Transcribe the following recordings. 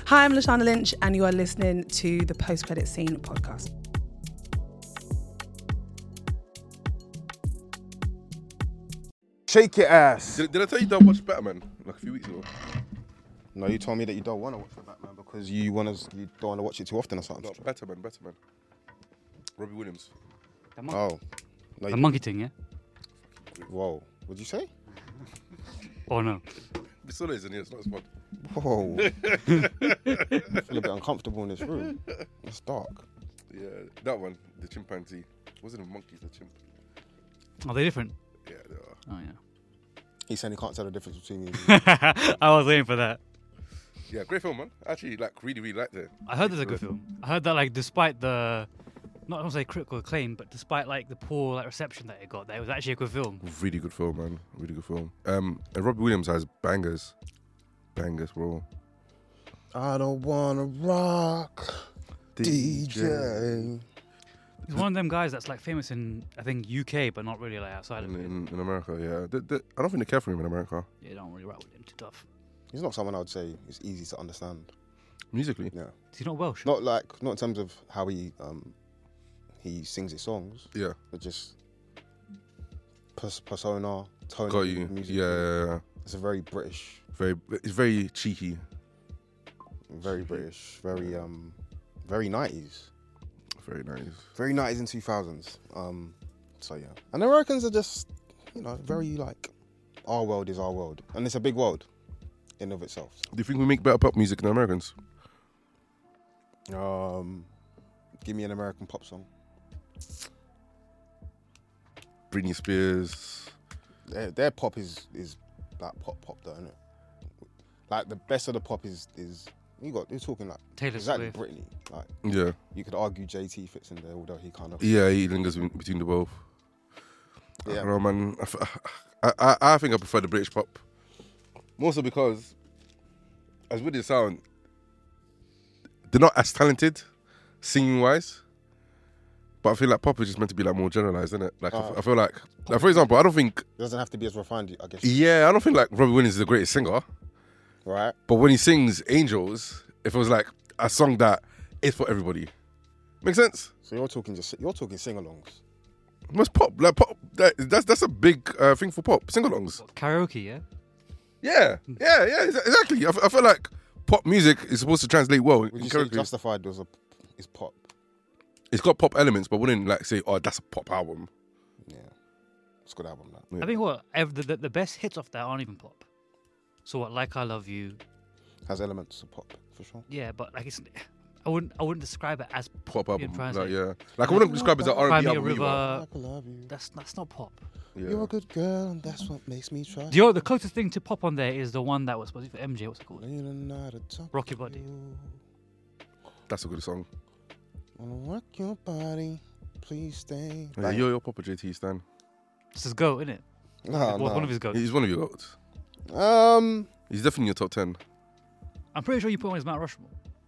Hi, I'm Lashana Lynch, and you are listening to the Post Credit Scene podcast. Shake your ass. Did I tell you don't watch Batman like a few weeks ago? No, you told me that you don't want to watch the Batman because you don't want to watch it too often or something. No, Batman. Robbie Williams. Oh. No, A monkey thing, yeah? Whoa. What'd you say? Oh no. It's still is, and it's not as fun. Whoa. I feel a bit uncomfortable in this room. It's dark. Yeah, that one, the chimpanzee. Wasn't a monkey, the chimp. Are they different? Yeah, they are. Oh yeah. He's saying he can't tell the difference between you. I was waiting for that. Yeah, great film, man. Actually, really liked it. I heard there's a good film. I heard that like despite the not to say critical acclaim, but despite like the poor like reception that it got, that it was actually a good film. Really good film, man. Really good film. And Robbie Williams has bangers. Bangers, bro. I don't want to rock, DJ. He's one of them guys that's like famous in I think UK, but not really like outside of it. In America, yeah. I don't think they care for him in America. Yeah, don't really rock with him too tough. He's not someone I would say is easy to understand. Musically. Yeah. Is he not Welsh? Not in terms of how he sings his songs, Yeah. but just persona, tone. Got of you. Music. Yeah. It's a very British, It's very cheeky. very British, very 90s. Very nice. Very 90s and 2000s. So yeah. And Americans are just, very like, our world is our world. And it's a big world in of itself. Do you think we make better pop music than Americans? Give me an American pop song. Britney Spears. Their pop is like pop though, isn't it? Like the best of the pop is you're talking like Taylor exactly Swift. Britney. Like Yeah. you could argue JT fits in there, although he kind of Yeah, he lingers between the both. I Yeah. don't know, man. I think I prefer the British pop. More so because, as weird as it sounds, they're not as talented singing-wise. But I feel like pop is just meant to be like more generalised, isn't it? Like I feel like for example, I don't think. It doesn't have to be as refined, I guess. Yeah, I don't think like Robbie Williams is the greatest singer. Right. But when he sings Angels, if it was like a song that is for everybody, make sense? So you're talking sing-alongs. What's pop? Like pop, that's a big thing for pop. Sing-alongs. Karaoke, yeah? Yeah, exactly. I feel like pop music is supposed to translate well. Would in you say karaoke. Justified is pop? It's got pop elements, but wouldn't like say, "Oh, that's a pop album." Yeah. It's a good album, that. Yeah. I think the best hits off that aren't even pop. So what, Like I Love You? Has elements of pop, for sure. Yeah, but like I wouldn't describe it as Pop album, translate. like, yeah. Like I wouldn't describe it as an Cry R&B Me a album either. River. I love you. That's not pop. Yeah. You're a good girl, and that's what makes me try. The closest thing to pop on there is the one that was supposed to be for MJ. What's it called? Late at night, I talk Rock to Your Body. you. That's a good song. Wanna work your body, please stay. Yeah, you're your Papa JT Stan. This is GOAT, isn't it? No, One of his GOATs. He's one of your goats. He's definitely in your top 10. I'm pretty sure you put him as Mount Rushmore.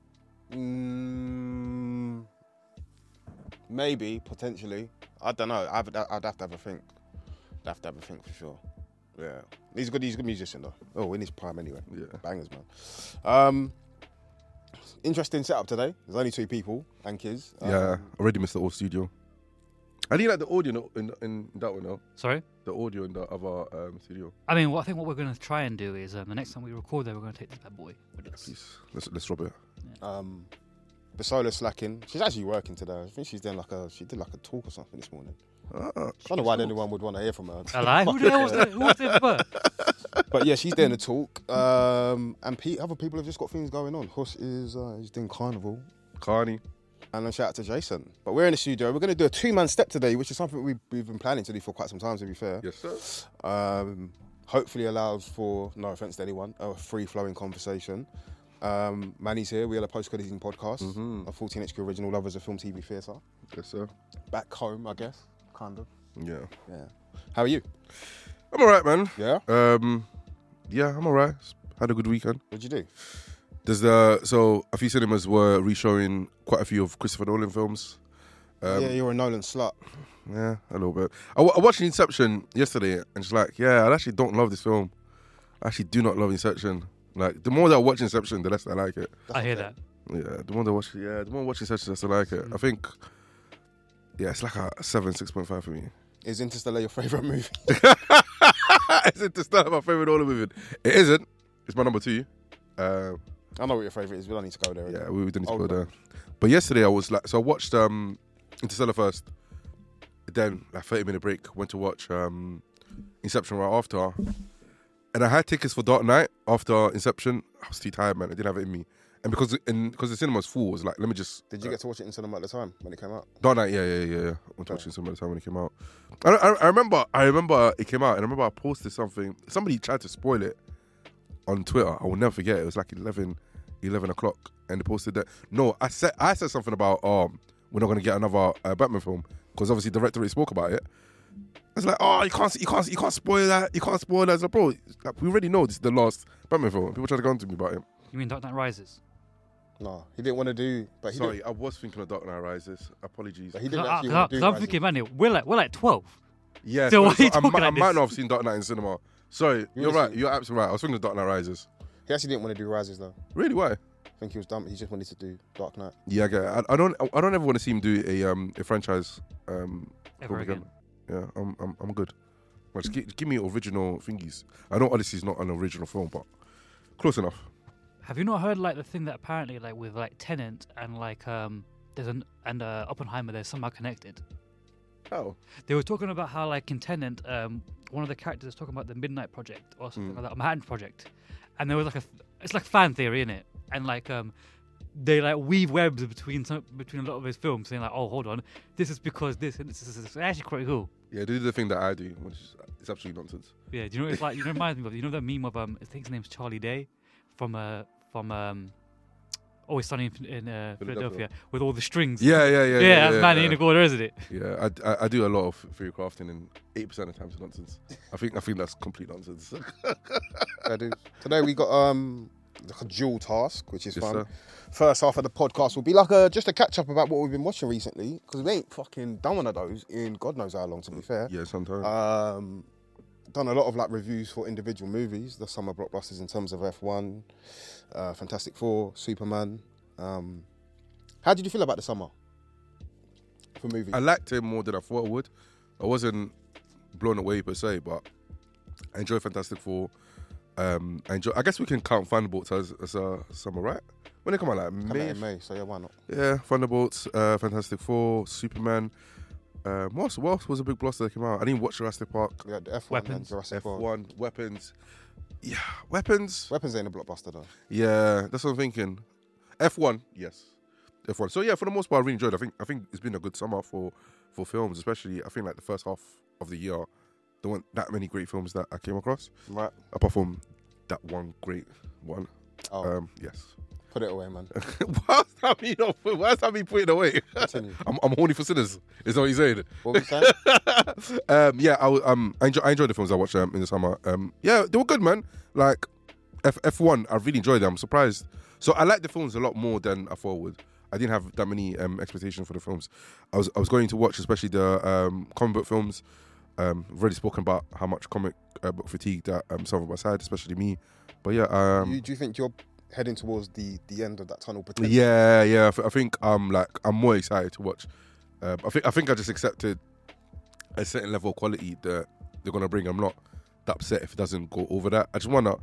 Maybe, potentially. I don't know. I'd have to have a think. I'd have to have a think for sure. Yeah. He's a good musician though. Oh, in his prime anyway. Yeah. Bangers, man. Interesting setup today. There's only 2 people and kids. Yeah, already missed the old studio. I didn't like the audio in that one, though. Sorry? The audio in the other studio. I mean, I think what we're going to try and do is the next time we record there, we're going to take this bad boy. Please, let's drop it. Basola's slacking. She's actually working today. I think she did like a talk or something this morning. I don't know why anyone would want to hear from her. A lie? Who the hell was there for? But yeah, she's doing the talk. And other people have just got things going on. Huss is he's doing carnival. Carney. And a shout out to Jason. But we're in the studio. We're going to do a 2-man step today, which is something we've been planning to do for quite some time, to be fair. Yes, sir. Hopefully allows for, no offence to anyone, a free-flowing conversation. Manny's here. We are a post-credit scene podcast. A 14HQ original, lovers of film, TV, theatre. Yes, sir. Back home, I guess. Kind of. Yeah. Yeah. How are you? I'm all right, man. Yeah? Yeah, I'm all right. Had a good weekend. What'd you do? So a few cinemas were re-showing quite a few of Christopher Nolan films. Yeah, you're a Nolan slut. Yeah, a little bit. I watched Inception yesterday and just like, yeah, I actually don't love this film. I actually do not love Inception. Like the more that I watch Inception, the less I like it. I hear that. Yeah, the more I watch Inception, the less I like it. I think, yeah, it's like a 6.5 for me. Is Interstellar your favourite movie? Is Interstellar my favourite Nolan movie? It isn't. It's my number 2. I know what your favourite is. We don't need to go there. Yeah, we don't need to go there. But yesterday I watched Interstellar first. Then, 30-minute break, went to watch Inception right after. And I had tickets for Dark Knight after Inception. I was too tired, man. I didn't have it in me. And because the cinema was full, I was like, let me just... Did you get to watch it in cinema at the time when it came out? Dark Knight, yeah. I went to watch it in cinema at the time when it came out. I remember it came out, and I remember I posted something. Somebody tried to spoil it on Twitter. I will never forget. It was like 11 o'clock, and they posted that. No, I said something about, we're not going to get another Batman film, because obviously the director already spoke about it. It's like, you can't spoil that. You can't spoil that. It's like, bro, we already know this is the last Batman film. People try to go on to me about it. You mean Dark Knight Rises? No, he didn't want to do. But I was thinking of Dark Knight Rises. Apologies. But he didn't actually want to do. I'm thinking, man, we're like 12. Yeah, so why are you I talking like might this? not have seen Dark Knight in cinema. Sorry, you're right. You're absolutely right. I was thinking of Dark Knight Rises. He actually didn't want to do Rises though. Really? Why? I think he was dumb. He just wanted to do Dark Knight. Yeah, I get it. I don't ever want to see him do a franchise. Ever again. Yeah, I'm good. Well, just give me original thingies. I know Odyssey's not an original film, but close enough. Have you not heard like the thing that apparently like with like Tenet and like Oppenheimer they're somehow connected? Oh. They were talking about how like in Tenet, one of the characters was talking about the Midnight Project or something like that, Manhattan Project, and there was like it's like fan theory in it, and like they like weave webs between a lot of his films, saying like, oh hold on, this is because this and this is actually quite cool. Yeah, they do the thing that I do, which is it's absolutely nonsense. Yeah, do you know what it's like? You know, it reminds me of that meme of I think his name's Charlie Day from Always Sunny in Philadelphia with all the strings. Yeah. That's Manny in the corner, isn't it? Yeah, I do a lot of theory crafting, and 8% of the time it's nonsense. I think that's complete nonsense. I do. Today we got like a dual task, which is fun. Sir. First half of the podcast will be like just a catch up about what we've been watching recently, because we ain't fucking done one of those in God knows how long. To be fair, Yeah, sometimes. Done a lot of like reviews for individual movies, the summer blockbusters in terms of F1, Fantastic Four, Superman. How did you feel about the summer for movies? I liked it more than I thought I would. I wasn't blown away per se, but I enjoy Fantastic Four. I guess we can count Thunderbolts as a summer, right? When they come out, like Come out in May, so yeah, why not? Yeah, Thunderbolts, Fantastic Four, Superman. What else was a big blockbuster that came out? I didn't watch Jurassic Park. Yeah, the F1 Weapons. and Jurassic Park. F1, Weapons. Yeah, Weapons. Weapons ain't a blockbuster though. Yeah, that's what I'm thinking. F1, yes. F1. So yeah, for the most part, I really enjoyed it. I think it's been a good summer for films, especially I think like the first half of the year. There weren't that many great films that I came across. Right. Apart from that one great one. Oh. Yes. Put it away, man. Why does that mean put it away? Continue. I'm horny for sinners. Is that what you saying? What were you saying? Yeah, I enjoyed the films I watched in the summer. Yeah, they were good, man. Like F1, I really enjoyed them. I'm surprised. So I like the films a lot more than I thought I would. I didn't have that many expectations for the films. I was going to watch, especially the comic book films. I've already spoken about how much comic book fatigue that some of us had, especially me. But yeah, do you think you're heading towards the end of that tunnel potentially? Yeah. I think I'm more excited to watch. I think I just accepted a certain level of quality that they're gonna bring. I'm not that upset if it doesn't go over that. I just wanna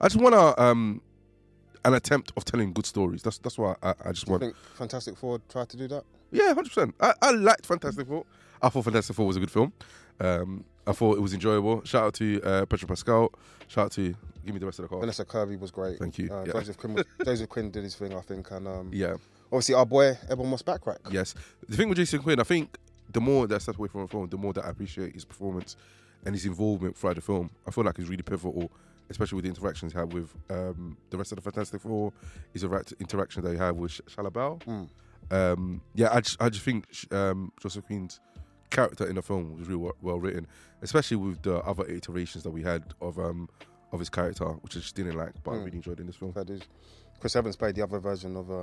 an attempt of telling good stories. That's why I just want. Do you think Fantastic Four tried to do that? Yeah, 100%. I liked Fantastic Four. I thought Fantastic Four was a good film. I thought it was enjoyable. Shout out to Pedro Pascal. Shout out to, give me the rest of the cast. Vanessa Kirby was great. Thank you. Yeah. Joseph Quinn did his thing, I think. And yeah. Obviously, our boy, Ebon Moss-Backrack. Yes. The thing with Jason Quinn, I think the more that I step away from the film, the more that I appreciate his performance and his involvement throughout the film. I feel like he's really pivotal, especially with the interactions he had with the rest of the Fantastic Four, his interaction that he had with Shia LaBeouf. Yeah, I just think Joseph Quinn's character in the film was really well written, especially with the other iterations that we had of his character, which I just didn't like, but I really enjoyed in this film. That is. Chris Evans played the other version of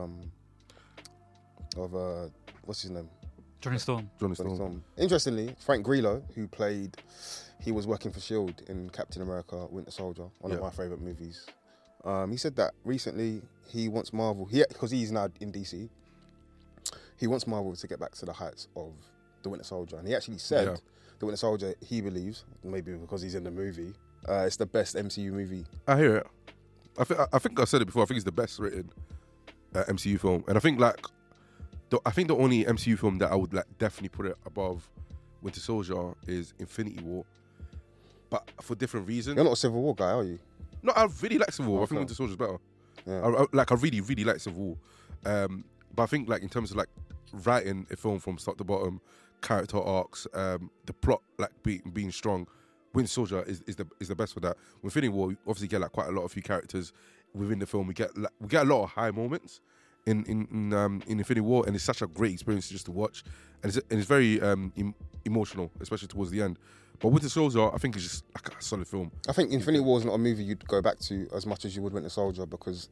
what's his name? Johnny Storm. Interestingly, Frank Grillo, he was working for S.H.I.E.L.D. in Captain America: Winter Soldier, one of my favourite movies. He said that recently he wants Marvel, because he's now in DC, he wants Marvel to get back to the heights of The Winter Soldier. And he actually said The Winter Soldier, he believes, maybe because he's in the movie, it's the best MCU movie. I hear it. I think I said it before. I think it's the best written MCU film, and I think like the only MCU film that I would like definitely put it above Winter Soldier is Infinity War, but for different reasons. You're not a Civil War guy, are you? No, I really like Civil War. Okay. I think Winter Soldier's better. Yeah. I really like Civil War, but I think like in terms of like writing a film from start to bottom, character arcs, the plot like being strong, Winter Soldier is the best for that. With Infinity War, we obviously get like quite a lot of few characters within the film. We get a lot of high moments in Infinity War, and it's such a great experience just to watch, and it's very emotional, especially towards the end. But Winter Soldier, I think, is just like a solid film. I think Infinity War is not a movie you'd go back to as much as you would Winter Soldier, because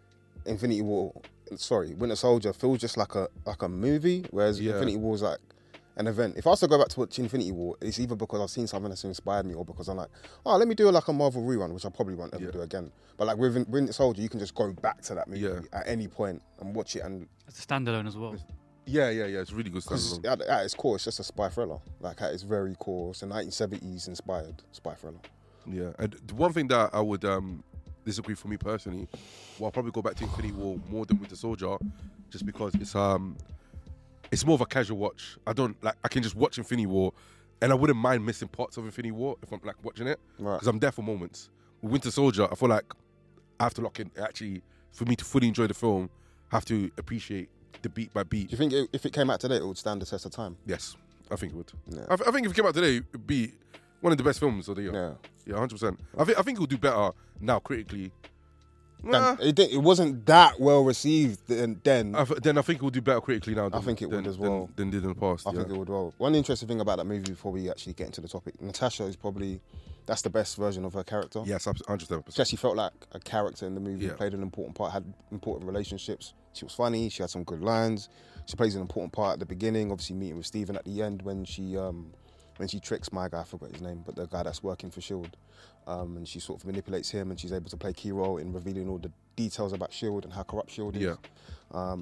Winter Soldier feels just like a movie, whereas Infinity War is like an event. If I was to go back to watch Infinity War, it's either because I've seen something that's inspired me, or because I'm like, let me do like a Marvel rerun, which I probably won't ever do again. But like with Winter Soldier, you can just go back to that movie at any point and watch it. And It's a standalone as well. Yeah. It's really good stuff. at its core, it's just a spy thriller. Like at its very core, it's a 1970s inspired spy thriller. Yeah, and the one thing that I would disagree for me personally, well, I'll probably go back to Infinity War more than Winter Soldier, just because it's more of a casual watch. I can just watch Infinity War, and I wouldn't mind missing parts of Infinity War if I'm like watching it, because I'm there for moments. With Winter Soldier, I feel like I have to lock in. Actually, for me to fully enjoy the film, I have to appreciate the beat by beat. Do you think if it came out today, it would stand the test of time? Yes, I think it would. Yeah. I think if it came out today, it'd be one of the best films of the year. Yeah, 100%. I think it will do better now critically. It wasn't that well received then. I think it will do better critically now. I think it would as well. Than did in the past. I think it would well. One interesting thing about that movie, before we actually get into the topic, Natasha is probably, that's the best version of her character. Yes, 100%. She actually felt like a character in the movie, played an important part, had important relationships. She was funny, she had some good lines. She plays an important part at the beginning, obviously meeting with Stephen at the end when she tricks my guy, I forgot his name, but the guy that's working for S.H.I.E.L.D. And she sort of manipulates him, and she's able to play a key role in revealing all the details about S.H.I.E.L.D. and how corrupt S.H.I.E.L.D. is. Yeah.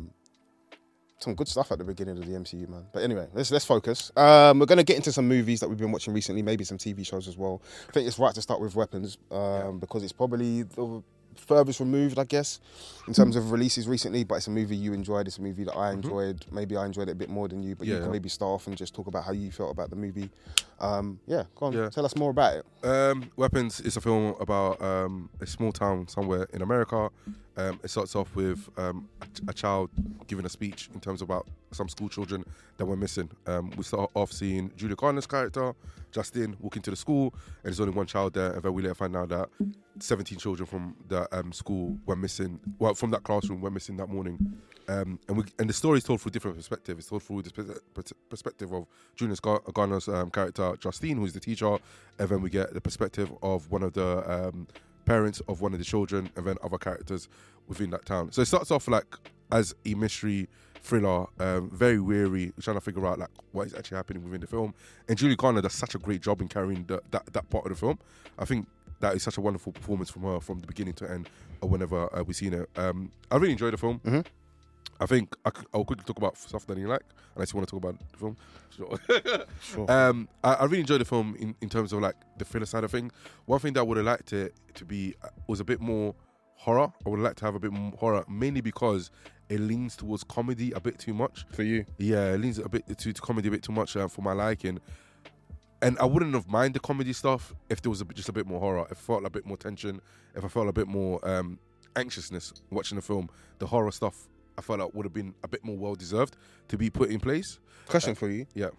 Some good stuff at the beginning of the MCU, man. But anyway, let's focus. We're going to get into some movies that we've been watching recently, maybe some TV shows as well. I think it's right to start with Weapons, because it's probably the furthest removed, I guess, in terms of releases recently, but it's a movie you enjoyed, it's a movie that I enjoyed. Maybe I enjoyed it a bit more than you, but you can maybe start off and just talk about how you felt about the movie. Go on, tell us more about it. Weapons is a film about a small town somewhere in America. It starts off with a child giving a speech in terms about some school children that were missing. We start off seeing Julia Garner's character, Justin, walk into the school, and there's only one child there, and then we later find out that 17 children from the school were missing, well, from that classroom were missing that morning. And the story is told through different perspectives. It's told through the perspective of Julia Garner's character, Justine, who's the teacher, and then we get the perspective of one of the parents of one of the children, and then other characters within that town. So it starts off like as a mystery thriller, very weary, trying to figure out like what is actually happening within the film. And Julia Garner does such a great job in carrying that part of the film. I think that is such a wonderful performance from her from the beginning to end, or whenever we've seen it. I really enjoyed the film. Mm-hmm. I think I'll quickly talk about stuff that you like, unless you want to talk about the film. Sure. I really enjoyed the film in terms of like the thriller side of things. One thing that I would have liked it to be was a bit more horror. I would have liked to have a bit more horror, mainly because it leans towards comedy a bit too much. For you? Yeah, it leans a bit to comedy a bit too much for my liking. And I wouldn't have minded the comedy stuff if there was just a bit more horror. If I felt a bit more tension, if I felt a bit more anxiousness watching the film, the horror stuff I felt like would have been a bit more well deserved to be put in place. Question for you. Yeah.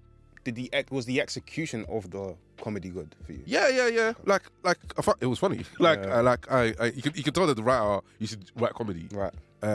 Was the execution of the comedy good for you? Yeah. Like I thought it was funny. You can tell that the writer used to write comedy. Right.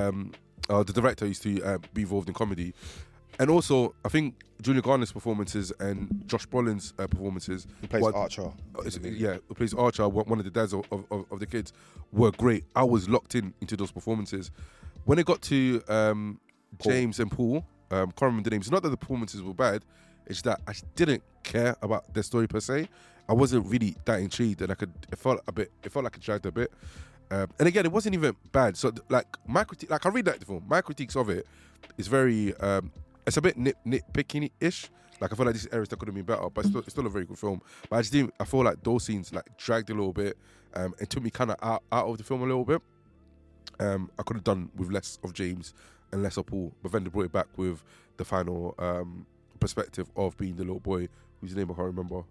The director used to be involved in comedy, and also I think Julia Garner's performances and Josh Brolin's performances. He plays Archer. Who plays Archer, one of the dads of the kids, were great. I was locked into those performances. When it got to James and Paul, can't remember the names. It's not that the performances were bad. It's that I didn't care about their story per se. I wasn't really that intrigued, and it felt like it dragged a bit. And again, it wasn't even bad. So like my critique, like I really like the film. My critiques of it is very, it's a bit nitpicky-ish. Like I feel like this areas that could have been better, but it's still a very good film. But I just didn't. I feel like those scenes like dragged a little bit. It took me kind of out of the film a little bit. I could have done with less of James and less of Paul, but then they brought it back with the final perspective of being the little boy whose name I can't remember.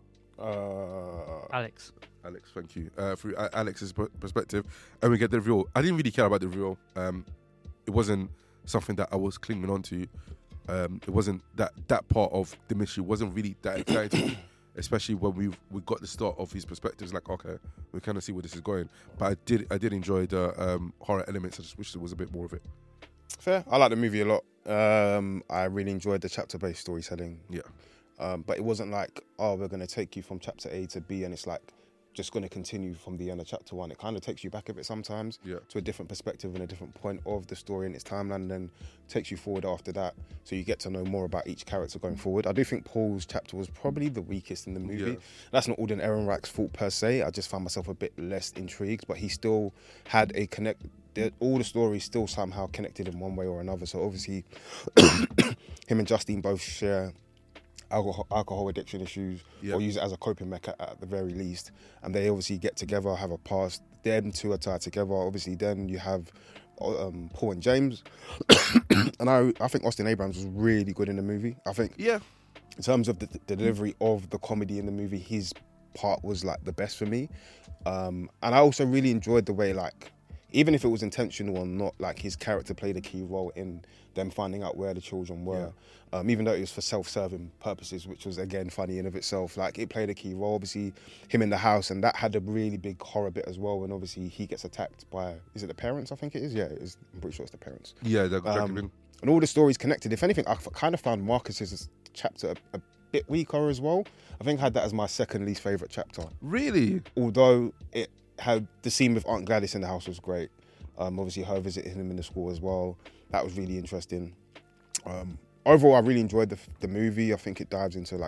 Alex, thank you. Through Alex's perspective, and we get the reveal. I didn't really care about the reveal. It wasn't something that I was clinging on to. It wasn't that part of the mystery wasn't really that exciting, especially when we got the start of his perspectives. Like, okay, we kind of see where this is going. But I did enjoy the horror elements. I just wish there was a bit more of it. Fair. I like the movie a lot. I really enjoyed the chapter-based storytelling. Yeah. But it wasn't like, oh, we're going to take you from chapter A to B and it's like just going to continue from the end of chapter 1. It kind of takes you back a bit sometimes to a different perspective and a different point of the story and its timeline, and then takes you forward after that. So you get to know more about each character going forward. I do think Paul's chapter was probably the weakest in the movie. Yeah. That's not Alden Ehrenreich's fault per se. I just found myself a bit less intrigued, but he still had a connect. All the stories still somehow connected in one way or another. So obviously, him and Justine both share alcohol addiction issues, or use it as a coping mechanism at the very least. And they obviously get together, have a past. Them two are tied together. Obviously, then you have Paul and James. And I think Austin Abrams was really good in the movie. I think in terms of the delivery of the comedy in the movie, his part was like the best for me. And I also really enjoyed the way, like, even if it was intentional or not, like his character played a key role in them finding out where the children were. Even though it was for self-serving purposes, which was again funny in of itself. Like it played a key role. Obviously, him in the house, and that had a really big horror bit as well. And obviously, he gets attacked by, is it the parents? I think it is. Yeah, it is. I'm pretty sure it's the parents. Yeah, they're and all the stories connected. If anything, I kind of found Marcus's chapter a bit weaker as well. I think I had that as my second least favourite chapter. Really? Although it had the scene with Aunt Gladys in the house was great. Obviously, her visiting him in the school as well. That was really interesting. Overall, I really enjoyed the movie. I think it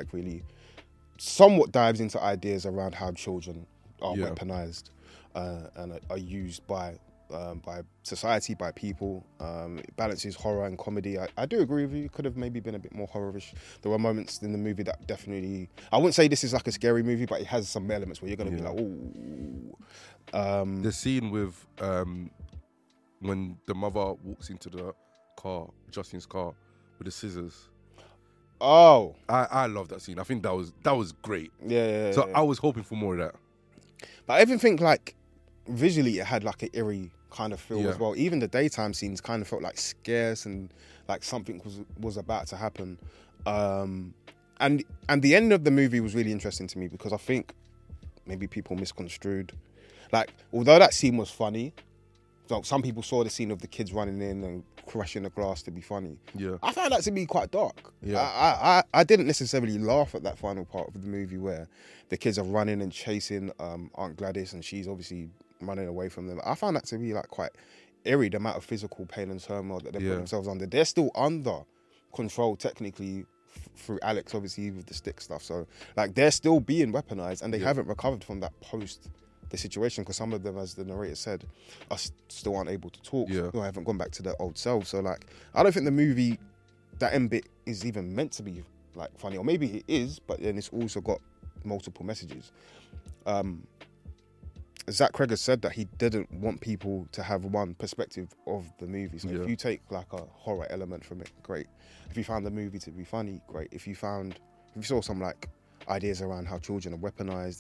somewhat dives into ideas around how children are weaponized and are used by society, by people. It balances horror and comedy. I do agree with you. It could have maybe been a bit more horrorish. There were moments in the movie that definitely, I wouldn't say this is like a scary movie, but it has some elements where you're going to be like, ooh. The scene with when the mother walks into the car, Justine's car, with the scissors. Oh, I love that scene. I think that was great. Yeah. So I was hoping for more of that. But I even think like visually it had like an eerie kind of feel as well. Even the daytime scenes kind of felt like scarce and like something was about to happen. And the end of the movie was really interesting to me because I think maybe people misconstrued. Like, although that scene was funny, so some people saw the scene of the kids running in and crushing the glass to be funny. Yeah, I found that to be quite dark. Yeah, I didn't necessarily laugh at that final part of the movie where the kids are running and chasing Aunt Gladys and she's obviously running away from them. I found that to be like quite eerie, the amount of physical pain and turmoil that they put themselves under. They're still under control technically through Alex, obviously, with the stick stuff. So like they're still being weaponized and they haven't recovered from that post the situation, because some of them, as the narrator said, are still aren't able to talk. I haven't gone back to their old self. So like, I don't think the movie, that end bit is even meant to be like funny, or maybe it is, but then it's also got multiple messages. Zach Cregger said that he didn't want people to have one perspective of the movie. So if you take like a horror element from it, great. If you found the movie to be funny, great. If you saw some like ideas around how children are weaponized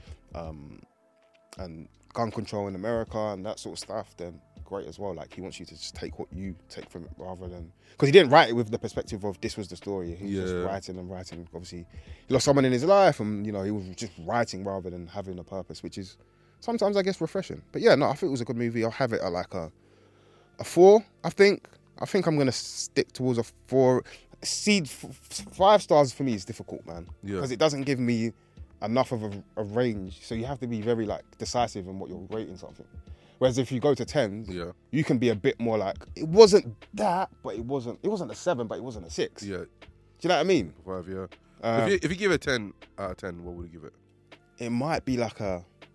and gun control in America and that sort of stuff, then great as well. Like he wants you to just take what you take from it rather than, because he didn't write it with the perspective of this was the story. He was just writing and writing. Obviously he lost someone in his life and he was just writing rather than having a purpose, which is sometimes I guess refreshing. But yeah, no, I think it was a good movie. I'll have it at like a 4, I think. I think I'm going to stick towards a 4. 5 stars for me is difficult, man. Because it doesn't give me enough of a range. So you have to be very like decisive in what you're rating something. Whereas if you go to 10s, you can be a bit more like, it wasn't that, but it wasn't a 7, but it wasn't a 6. Yeah. Do you know what I mean? 5, yeah. If you give it a 10 out of 10, what would you give it? It might be like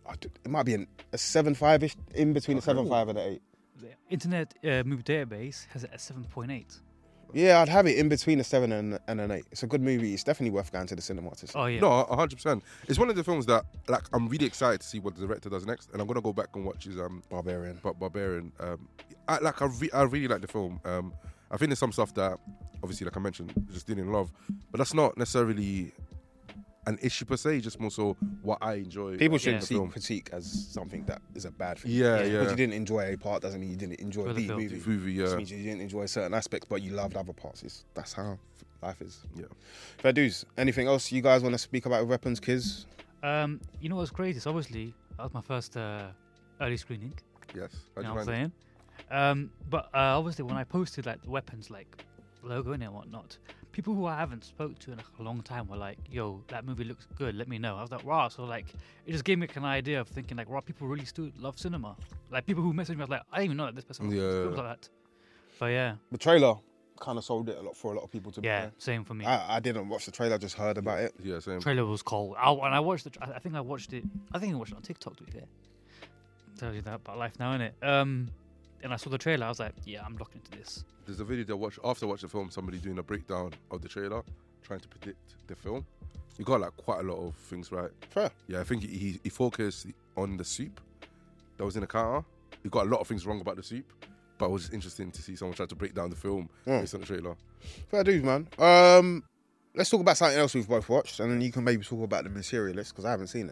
it might be a 7.5ish, in between a 7.5 and an 8. The Internet Movie Database has it at 7.8. Yeah, I'd have it in between a 7 and an 8. It's a good movie. It's definitely worth going to the cinema to see. Oh yeah. No, 100%. It's one of the films that like I'm really excited to see what the director does next, and I'm gonna go back and watch his Barbarian. Barbarian. I really like the film. I think there's some stuff that obviously, like I mentioned, just didn't love, but that's not necessarily an issue per se. Just more so what I enjoy. People shouldn't the see film. critique as something that is a bad thing. Yeah. Because you didn't enjoy a part doesn't mean you didn't enjoy For the the film. movie. Movie, It just yeah. means you didn't enjoy certain aspects, but you loved other parts. That's how life is. Yeah. Fair dues. Anything else you guys want to speak about with Weapons, kids? You know what's crazy? So obviously that was my first early screening. Yes. You How'd know you what I'm find it? saying? But obviously when I posted like the weapons like logo in it and whatnot, people who I haven't spoke to in a long time were like, "Yo, that movie looks good. Let me know." I was like, "Wow!" So like, it just gave me an idea of thinking like, "Wow, people really still love cinema." Like people who messaged me, I was like, "I didn't even know that this person was Yeah. films like that." But yeah, The trailer kind of sold it for a lot of people to be yeah, fair. same for me. I didn't watch the trailer, just heard about it. Yeah, same. Trailer was cold. And I watched it. I think I watched it. I think I watched it on TikTok. To be fair, tells you that about life now, innit? And I saw the trailer. I was like, "Yeah, I'm locked into this." There's a video that after I watched the film, somebody doing a breakdown of the trailer, trying to predict the film. You got like quite a lot of things right. Fair. Yeah, I think he focused on the soup that was in the counter. He got a lot of things wrong about the soup, but it was just interesting to see someone try to break down the film based on the trailer. Fair dues, man. Let's talk about something else we've both watched, and then you can maybe talk about The Materialist, because I haven't seen it.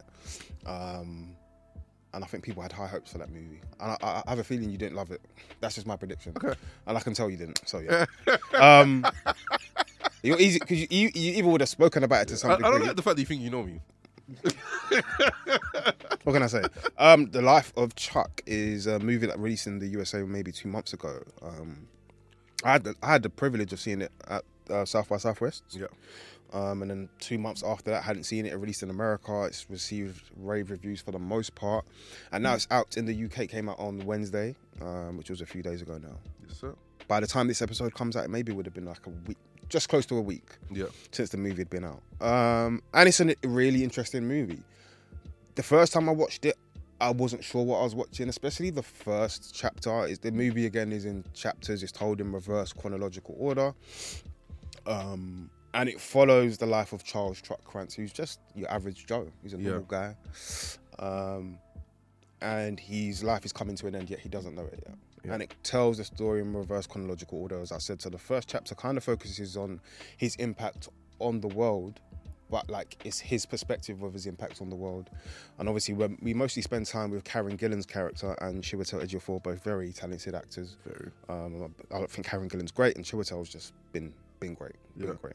And I think people had high hopes for that movie. And I have a feeling you didn't love it. That's just my prediction. Okay. And I can tell you didn't. So yeah. You're easy because you even would have spoken about it to some I degree. don't like the fact that you think you know me. What can I say? The Life of Chuck is a movie that released in the USA maybe 2 months ago. I had the privilege of seeing it at South by Southwest. Yeah. And then 2 months after that, I hadn't seen it. It released in America. It's received rave reviews for the most part. And now it's out in the UK. It came out on Wednesday, which was a few days ago now. Yes, sir. By the time this episode comes out, it maybe would have been like a week, just close to a week Yeah. since the movie had been out. And it's a really interesting movie. The first time I watched it, I wasn't sure what I was watching, especially the first chapter. The movie, again, is in chapters. It's told in reverse chronological order. And it follows the life of Charles Truck Krantz, who's just your average Joe. He's a normal guy. And his life is coming to an end, yet he doesn't know it yet. Yeah. And it tells the story in reverse chronological order, as I said. So the first chapter kind of focuses on his impact on the world, but like it's his perspective of his impact on the world. And obviously we mostly spend time with Karen Gillan's character and Chiwetel Ejiofor, both very talented actors. Very. I don't think Karen Gillan's great, and Chiwetel's just been great. Great.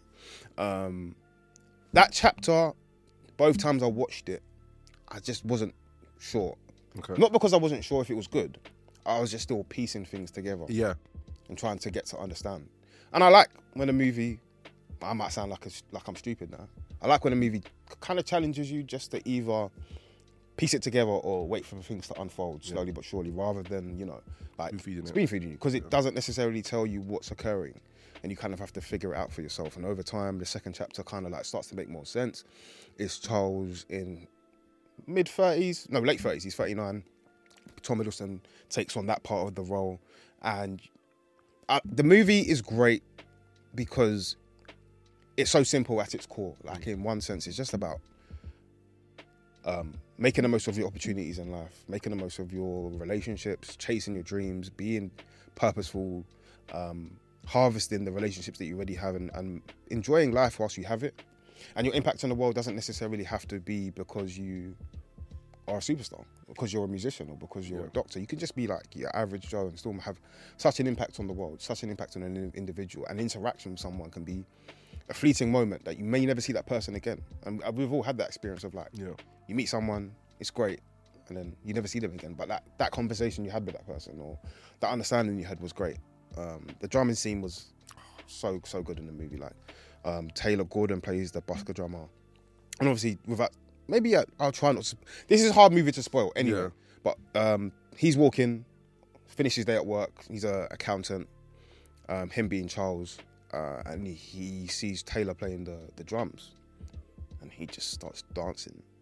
That chapter, both times I watched it, I just wasn't sure. Okay. Not because I wasn't sure if it was good. I was just still piecing things together. Yeah. And trying to get to understand. And I like when a movie, I might sound like I'm stupid now. I like when a movie kind of challenges you just to either piece it together or wait for things to unfold slowly but surely, rather than, like spoon feeding you. Because it doesn't necessarily tell you what's occurring. And you kind of have to figure it out for yourself. And over time, the second chapter kind of like starts to make more sense. It's Charles in late 30s, he's 39. Tom Hiddleston takes on that part of the role. And the movie is great because it's so simple at its core. Like in one sense, it's just about making the most of your opportunities in life, making the most of your relationships, chasing your dreams, being purposeful, harvesting the relationships that you already have and enjoying life whilst you have it. And your impact on the world doesn't necessarily have to be because you are a superstar, because you're a musician, or because you're a doctor. You can just be like your average Joe and still have such an impact on the world, such an impact on an individual. An interaction with someone can be a fleeting moment that you may never see that person again. And we've all had that experience of like, you meet someone, it's great, and then you never see them again. But that conversation you had with that person, or that understanding you had, was great. The drumming scene was so good in the movie. Like Taylor Gordon plays the busker drummer, and obviously without I'll try not to. This is a hard movie to spoil anyway. But he's walking, finished his day at work. He's an accountant. Him being Charles, and he sees Taylor playing the drums, and he just starts dancing.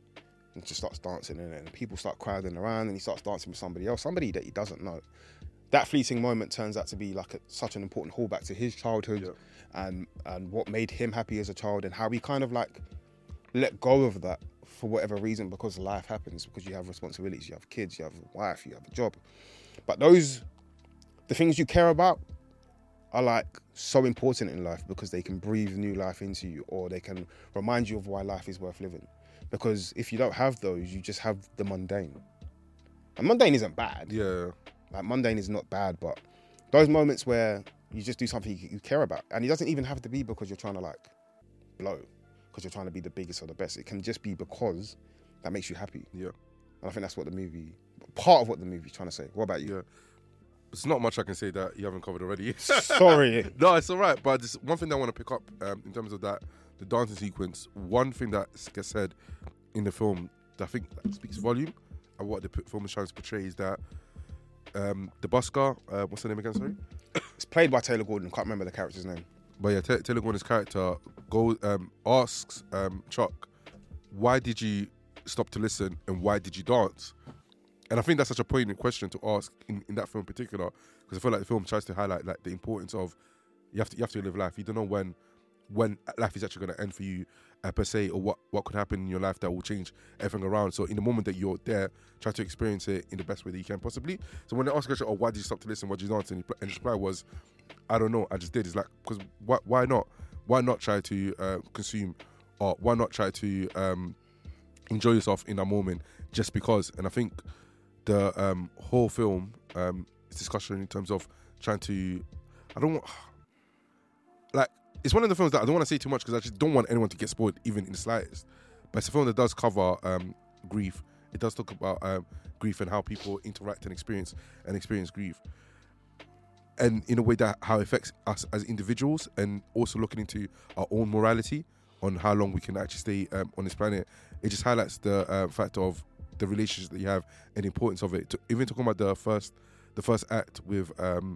and just starts dancing in it, and people start crowding around, and he starts dancing with somebody else, somebody that he doesn't know. That fleeting moment turns out to be like such an important callback to his childhood, and what made him happy as a child, and how he kind of like let go of that for whatever reason, because life happens, because you have responsibilities, you have kids, you have a wife, you have a job. But the things you care about are like so important in life, because they can breathe new life into you, or they can remind you of why life is worth living. Because if you don't have those, you just have the mundane. And mundane isn't bad. Yeah. Like, mundane is not bad, but those moments where you just do something you care about, and it doesn't even have to be because you're trying to like blow, because you're trying to be the biggest or the best. It can just be because that makes you happy. Yeah. And I think that's part of what the movie's trying to say. What about you? Yeah. It's not much I can say that you haven't covered already. Sorry. No, it's all right. But just one thing that I want to pick up in terms of that, the dancing sequence, one thing that gets said in the film that I think that speaks volume and what the film is trying to portray is that the busker, what's her name again, sorry? It's played by Taylor Gordon. Can't remember the character's name. But yeah, Taylor Gordon's character asks Chuck, why did you stop to listen and why did you dance? And I think that's such a poignant question to ask in that film in particular, because I feel like the film tries to highlight like the importance of you have to live life. You don't know when life is actually going to end for you per se, or what could happen in your life that will change everything around. So in the moment that you're there, try to experience it in the best way that you can possibly. So when they ask the question, why did you stop to listen? Why did you dance? And his reply was, I don't know, I just did. It's like, because why not? Why not try to consume art? Why not try to enjoy yourself in that moment just because? And I think the whole film is discussion in terms of trying to, it's one of the films that I don't want to say too much because I just don't want anyone to get spoiled even in the slightest. But it's a film that does cover grief. It does talk about grief and how people interact and experience grief. And in a way that how it affects us as individuals, and also looking into our own morality on how long we can actually stay on this planet. It just highlights the fact of the relationships that you have and the importance of it. Even talking about the first act with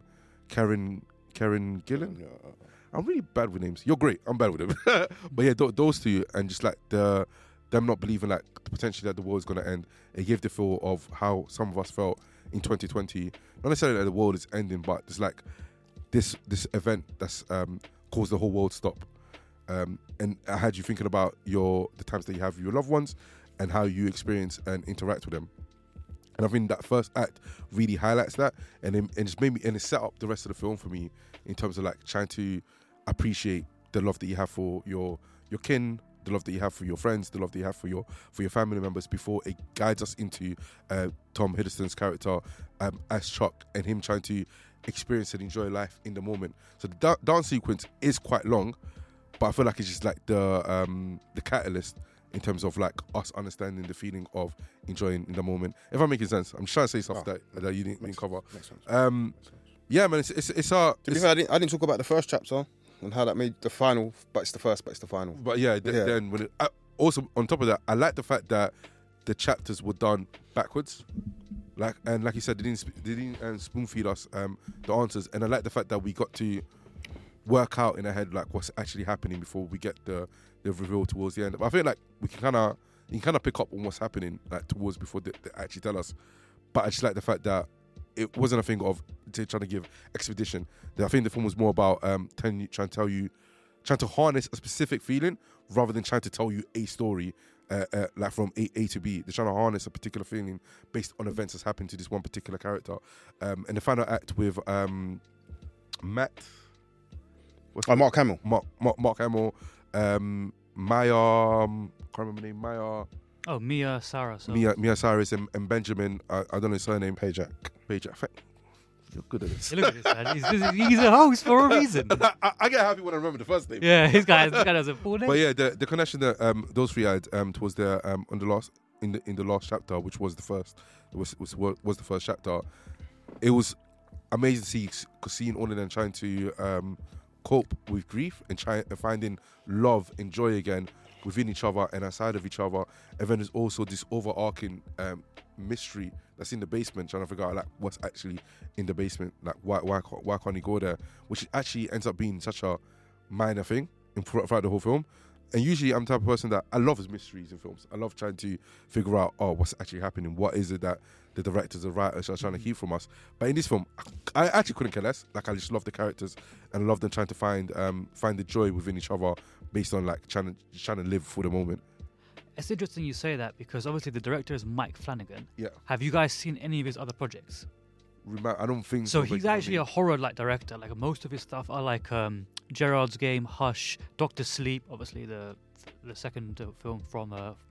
Karen Gillan. Yeah. I'm really bad with names. You're great. I'm bad with them. But yeah, those two, and just like them not believing like potentially that the world is going to end. It gave the feel of how some of us felt in 2020. Not necessarily that the world is ending, but it's like this event that's caused the whole world to stop. And I had you thinking about the times that you have with your loved ones and how you experience and interact with them. And I think that first act really highlights that, and it just made me, and it set up the rest of the film for me in terms of like trying to appreciate the love that you have for your kin, the love that you have for your friends, the love that you have for your family members, before it guides us into Tom Hiddleston's character as Chuck, and him trying to experience and enjoy life in the moment. So the dance sequence is quite long, but I feel like it's just like the catalyst in terms of like us understanding the feeling of enjoying in the moment. If I'm making sense, I'm just trying to say stuff that you didn't cover. Makes sense. Yeah, man, it's To be fair, I didn't talk about the first chapter and how that made the final, but it's the first, but it's the final. But yeah, then when also on top of that, I like the fact that the chapters were done backwards. Like you said, they didn't spoon feed us the answers, and I like the fact that we got to work out in our head like what's actually happening before we get the reveal towards the end. But I feel like you can kind of pick up on what's happening like towards before they actually tell us. But I just like the fact that it wasn't a thing of trying to give expedition. I think the film was more about trying to harness a specific feeling rather than trying to tell you a story like from A to B. They're trying to harness a particular feeling based on events that's happened to this one particular character. And the final act with Matt. Mark Hamill. Mark Hamill. Maya. Can't remember the name. Maya. Oh, Mia Sarah. Mia Cyrus and Benjamin. I don't know his surname. Pajak. You're good at this. Look at this man. He's a host for a reason. I get happy when I remember the first name. Yeah, this guy has a full name. But yeah, the connection that those three had towards their on the last in the last chapter, which was the first was the first chapter. It was amazing to see, seeing all of them trying to cope with grief and finding love and joy again within each other and outside of each other. And then there's also this overarching mystery that's in the basement, trying to figure out like what's actually in the basement, like why can't he go there, which actually ends up being such a minor thing throughout the whole film. And usually I'm the type of person that I love mysteries in films. I love trying to figure out, what's actually happening. What is it that the directors and writers are trying to keep from us? But in this film, I actually couldn't care less. Like, I just love the characters and love them trying to find the joy within each other based on like trying to live for the moment. It's interesting you say that because obviously the director is Mike Flanagan. Yeah. Have you guys seen any of his other projects? I don't think So but he's actually a horror like director. Like most of his stuff are like Gerard's Game, Hush, Doctor Sleep, obviously the second film from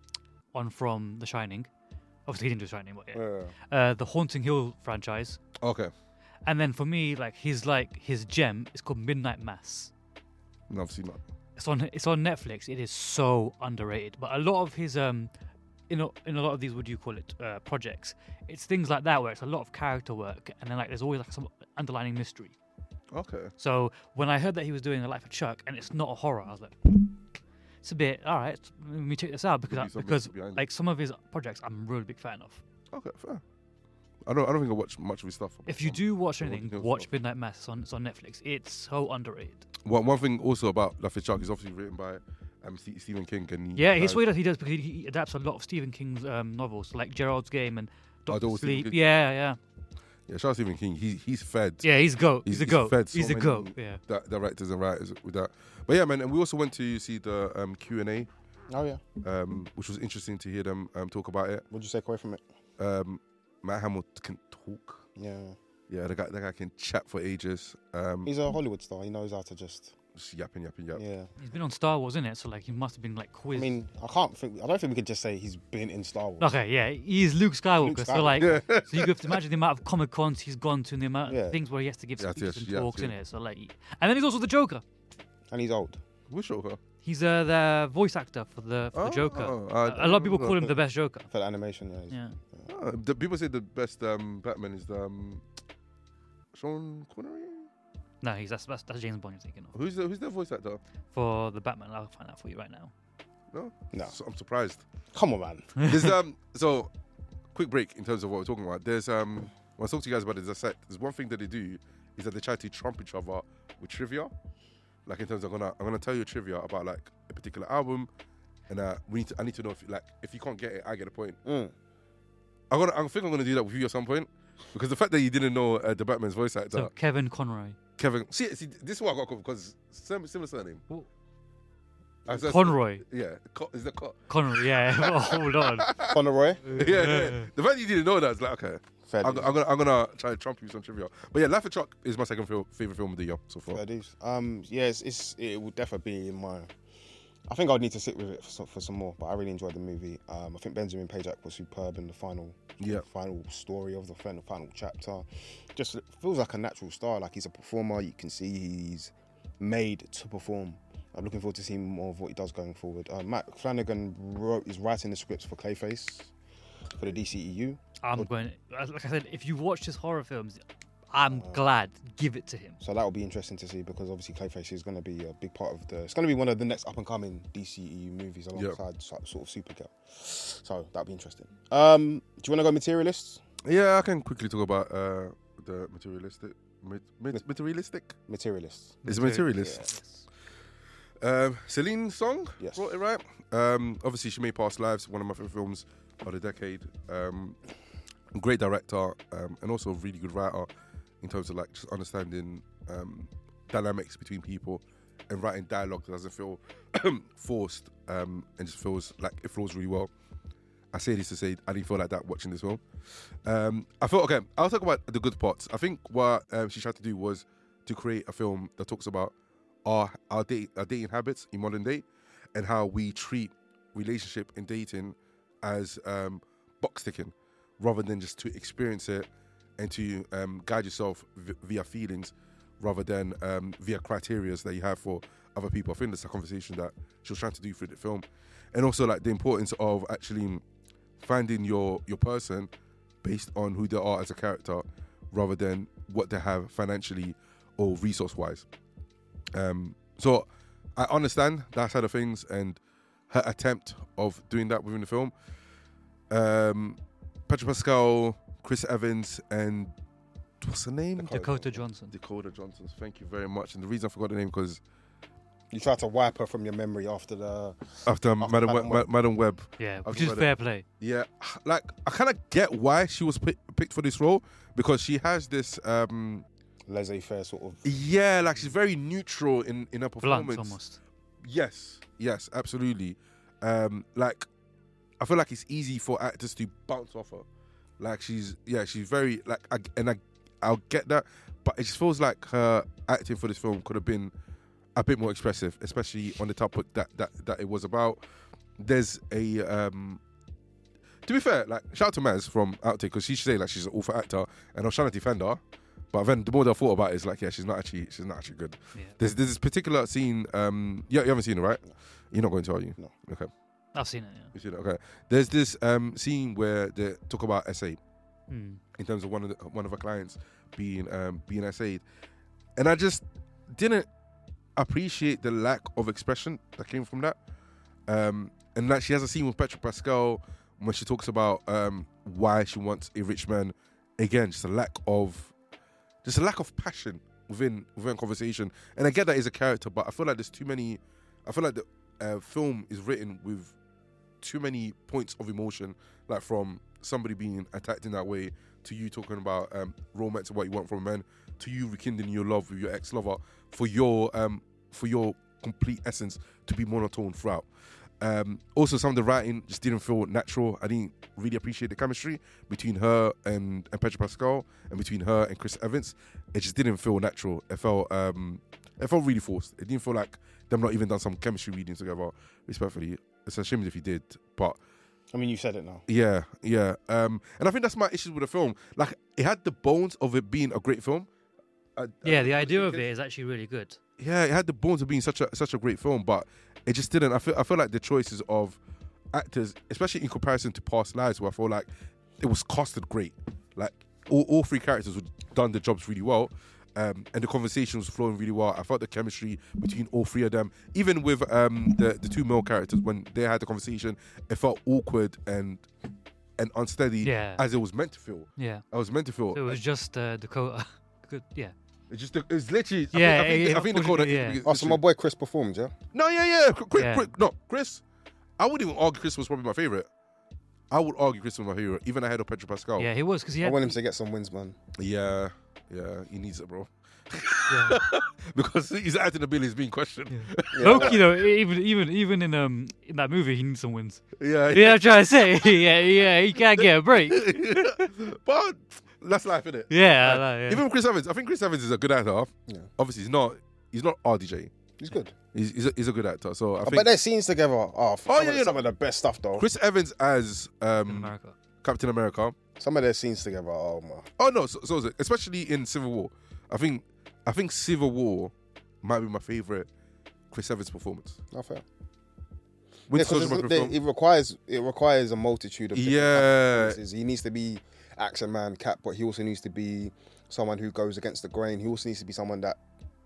The Shining. Obviously he didn't do Shining, but yeah. The Haunting Hill franchise. Okay. And then for me, like his gem is called Midnight Mass. No, I've seen that. It's on Netflix. It is so underrated. But a lot of his in a lot of these, what do you call it, projects, it's things like that where it's a lot of character work and then like there's always like some underlining mystery. Okay. So when I heard that he was doing The Life of Chuck and it's not a horror, I was like, it's a bit all right. Let me check this out because like some of his projects I'm a really big fan of. Okay, fair. I don't think I watch much of his stuff. If you do watch anything, watch Midnight Mass. It's on Netflix. It's so underrated. One thing also about Life of Chuck is obviously written by Stephen King. And he's weird that he does because he adapts a lot of Stephen King's novels, like Gerald's Game and Doctor Sleep. Yeah, shout out Stephen King. He's fed. Yeah, he's a goat. He's a goat. Fed he's a goat. Yeah. Directors and writers with that. But yeah, man, and we also went to see the Q&A. Oh yeah. Which was interesting to hear them talk about it. What'd you take away from it? Matt Hamill can talk. Yeah. Yeah, the guy can chat for ages. He's a Hollywood star. He knows how to just yapping. Yeah. He's been on Star Wars, isn't it? So like he must have been like quizzed. I mean, I don't think we could just say he's been in Star Wars. Okay, yeah, he's Luke Skywalker. So like, Yeah. so you have to imagine the amount of Comic Cons he's gone to, and the amount of things where he has to give speeches and talks in it. So like, and then he's also the Joker. And he's old. Which Joker? He's the voice actor for the Joker. A lot of people call him the best Joker. For the animation, Yeah. The people say the best Batman is Sean Connery. No, that's James Bond you're thinking of. Who's the voice actor? For the Batman, I'll find out for you right now. No. So I'm surprised. Come on, man. There's so quick break in terms of what we're talking about. There's when I talk to you guys about it, there's one thing that they do is that they try to trump each other with trivia. Like in terms of I'm gonna tell you trivia about like a particular album, and I need to know if you can't get it, I get a point. I think I'm gonna do that with you at some point because the fact that you didn't know the Batman's voice actor. So Kevin Conroy. See, this is what I got because similar surname. Conroy. Yeah, is that Conroy? Yeah. Oh, hold on. Conroy. Yeah. The fact that you didn't know that is like okay. I'm gonna try to trump you some trivia. But yeah, Life of Chuck is my second favorite film of the year so far. Fair dues. It would definitely be in my. I think I'd need to sit with it for some more, but I really enjoyed the movie. I think Benjamin Pajak was superb in the final story of the final chapter. Just feels like a natural star. Like he's a performer. You can see he's made to perform. I'm looking forward to seeing more of what he does going forward. Matt Flanagan is writing the scripts for Clayface for the DCEU. Like I said, if you watch his horror films, I'm glad. Give it to him. So that will be interesting to see because obviously Clayface is going to be a big part of it's going to be one of the next up and coming DCEU movies alongside sort of Supergirl. So that'll be interesting. Do you want to go materialists? Yeah, I can quickly talk about the materialistic. Materialists. It's materialist. Celine Song wrote it, right? Obviously, she made Past Lives, one of my favorite films of the decade. Great director, and also a really good writer in terms of like just understanding dynamics between people and writing dialogue that doesn't feel forced and just feels like it flows really well. I say this to say I didn't feel like that watching this film. I thought, okay, I'll talk about the good parts. I think what she tried to do was to create a film that talks about our dating habits in modern day and how we treat relationship and dating as box ticking rather than just to experience it and to guide yourself via feelings rather than via criteria that you have for other people. I think that's a conversation that she was trying to do through the film. And also like the importance of actually finding your person based on who they are as a character rather than what they have financially or resource-wise. So I understand that side of things and her attempt of doing that within the film. Pedro Pascal, Chris Evans, and what's the name? Dakota Johnson. Dakota Johnson. Thank you very much. And the reason I forgot the name because You tried to wipe her from your memory after the. Madam Web. Yeah, After which is Madam- fair play. Yeah, like I kind of get why she was picked for this role, because she has this. Laissez-faire sort of. Yeah, like she's very neutral in her performance. Blunt almost. Yes, absolutely. Like I feel like it's easy for actors to bounce off her. Like she's very like, I'll get that, but it just feels like her acting for this film could have been a bit more expressive, especially on the topic that it was about. There's a to be fair, like shout out to Maz from Outtake, because she should say like she's an awful actor, and I was trying to defend her. But then the more that I thought about it, it's like, yeah, she's not actually good. Yeah. There's this particular scene. You haven't seen it, right? You're not going to, are you? No. Okay. I've seen it. Yeah. You've seen it. Okay. There's this scene where they talk about SA Mm. in terms of one of our clients being SA'd, and I just didn't appreciate the lack of expression that came from that. And like she has a scene with Petra Pascal when she talks about why she wants a rich man. Again, just a lack of passion within conversation. And I get that is a character, but I feel like there's too many. I feel like the film is written with too many points of emotion, like from somebody being attacked in that way, to you talking about romance and what you want from a man, to you rekindling your love with your ex-lover, for your complete essence to be monotone throughout. Also, some of the writing just didn't feel natural. I didn't really appreciate the chemistry between her and Petra Pascal, and between her and Chris Evans. It just didn't feel natural. It felt really forced. It didn't feel like them not even done some chemistry reading together. Respectfully, it's a shame if you did, but I mean, you said it now. yeah. And I think that's my issue with the film. Like, it had the bones of it being a great film. Yeah, the idea of it is actually really good. Yeah, it had the bones of being such a great film, but it just didn't. I feel like the choices of actors, especially in comparison to past lives, where I feel like it was casted great. Like all three characters had done the jobs really well, and the conversation was flowing really well. I felt the chemistry between all three of them, even with the two male characters, when they had the conversation, it felt awkward and unsteady, Yeah. as it was meant to feel. Yeah. I was meant to feel. It was just Dakota. Good. Yeah. It's literally. Yeah, I think the code. yeah. Oh, so my boy Chris performed, yeah? No, yeah. Yeah. Chris. I wouldn't even argue Chris was probably my favorite. I would argue Chris was my favorite, even ahead of Petra Pascal. Yeah, he was, because he I had. want him to get some wins, man. Yeah, he needs it, bro. Yeah. Because his acting ability is being questioned. Yeah. Loki, though, even in that movie, he needs some wins. Yeah. Yeah, I'm trying to say. yeah, he can't get a break. But that's life, isn't it? Yeah, I know, yeah. Even with Chris Evans, I think Chris Evans is a good actor. Yeah. Obviously, he's not RDJ. He's good. He's a good actor. So I I think bet their scenes together are some of the best stuff, though. Chris Evans as in America. Captain America. Some of their scenes together, oh my. Oh no, so is it. Especially in Civil War. I think Civil War might be my favorite Chris Evans performance. Not fair. Winter Yeah, Soldier's my 'cause favorite film. it requires a multitude of different performances. He needs to be action man, Cap, but he also needs to be someone who goes against the grain. He also needs to be someone that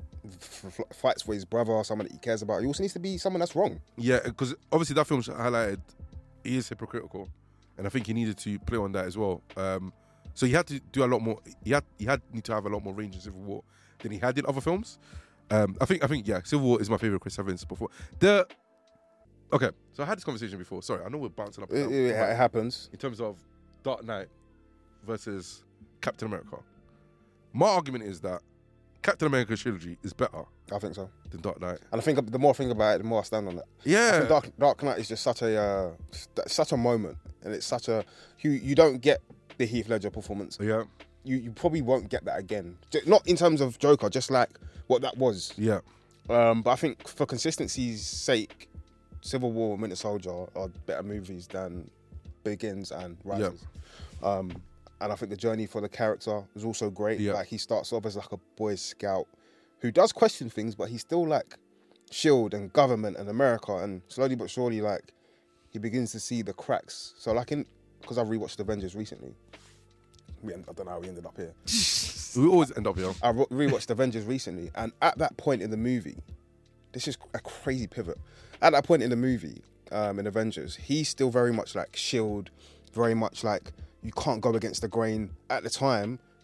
fights for his brother, someone that he cares about. He also needs to be someone that's wrong. Yeah, because obviously that film highlighted he is hypocritical, and I think he needed to play on that as well. So he had to do a lot more. He had need to have a lot more range in Civil War than he had in other films. I think yeah, Civil War is my favorite Chris Evans before. Okay, so I had this conversation before. Sorry, I know we're bouncing up and down. It happens. In terms of Dark Knight versus Captain America, my argument is that Captain America trilogy is better I think so. than Dark Knight. And I think the more I think about it, the more I stand on it. I Yeah, think Dark Knight is just such a moment, and it's such a you don't get the Heath Ledger performance. yeah, You probably won't get that again. Not in terms of Joker, just like what that was. yeah. But I think for consistency's sake, Civil War and Winter Soldier are better movies than Begins and Rises. And I think the journey for the character was also great. Yeah. Like, he starts off as like a Boy Scout who does question things, but he's still like S.H.I.E.L.D. and government and America, and slowly but surely, like, he begins to see the cracks. So like, because I've rewatched Avengers recently. I don't know how we ended up here. We always end up here. I rewatched Avengers recently, and at that point in the movie, this is a crazy pivot. At that point in the movie, in Avengers, he's still very much like S.H.I.E.L.D., very much like you can't go against the grain. At the time,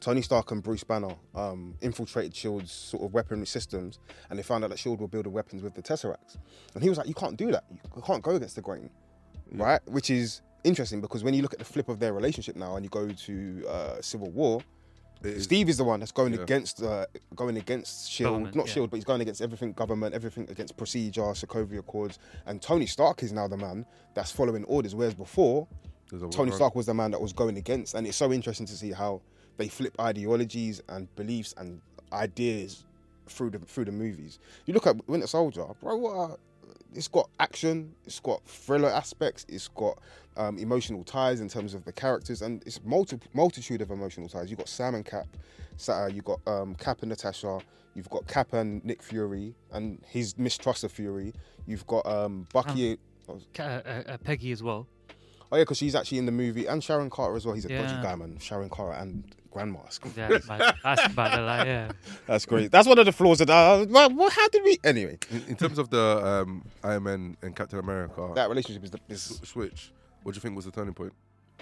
Tony Stark and Bruce Banner infiltrated S.H.I.E.L.'s sort of weaponry systems, and they found out that S.H.I.E.L.D. were building weapons with the Tesseracts. And he was like, you can't do that. You can't go against the grain, right? Which is interesting because when you look at the flip of their relationship now and you go to Civil War, Steve is the one that's going against S.H.I.E.L.D. Government, Not S.H.I.E.L.D., but he's going against everything government, everything against procedure, Sokovia Accords. And Tony Stark is now the man that's following orders, whereas before, Tony Stark was the man that was going against. And it's so interesting to see how they flip ideologies and beliefs and ideas through the movies. You look at Winter Soldier, bro. It's got action, it's got thriller aspects, it's got emotional ties in terms of the characters, and it's multitude of emotional ties. You've got Sam and Cap, you've got Cap and Natasha, you've got Cap and Nick Fury and his mistrust of Fury. You've got Bucky, Peggy as well. Oh yeah, because she's actually in the movie, and Sharon Carter as well. He's a dodgy guy, man. Sharon Carter and Grand Mask. Yeah, that's about it. Like, yeah, that's great. That's one of the flaws of that. How did we? Anyway, in terms of the Iron Man and Captain America, that relationship is switch. What do you think was the turning point?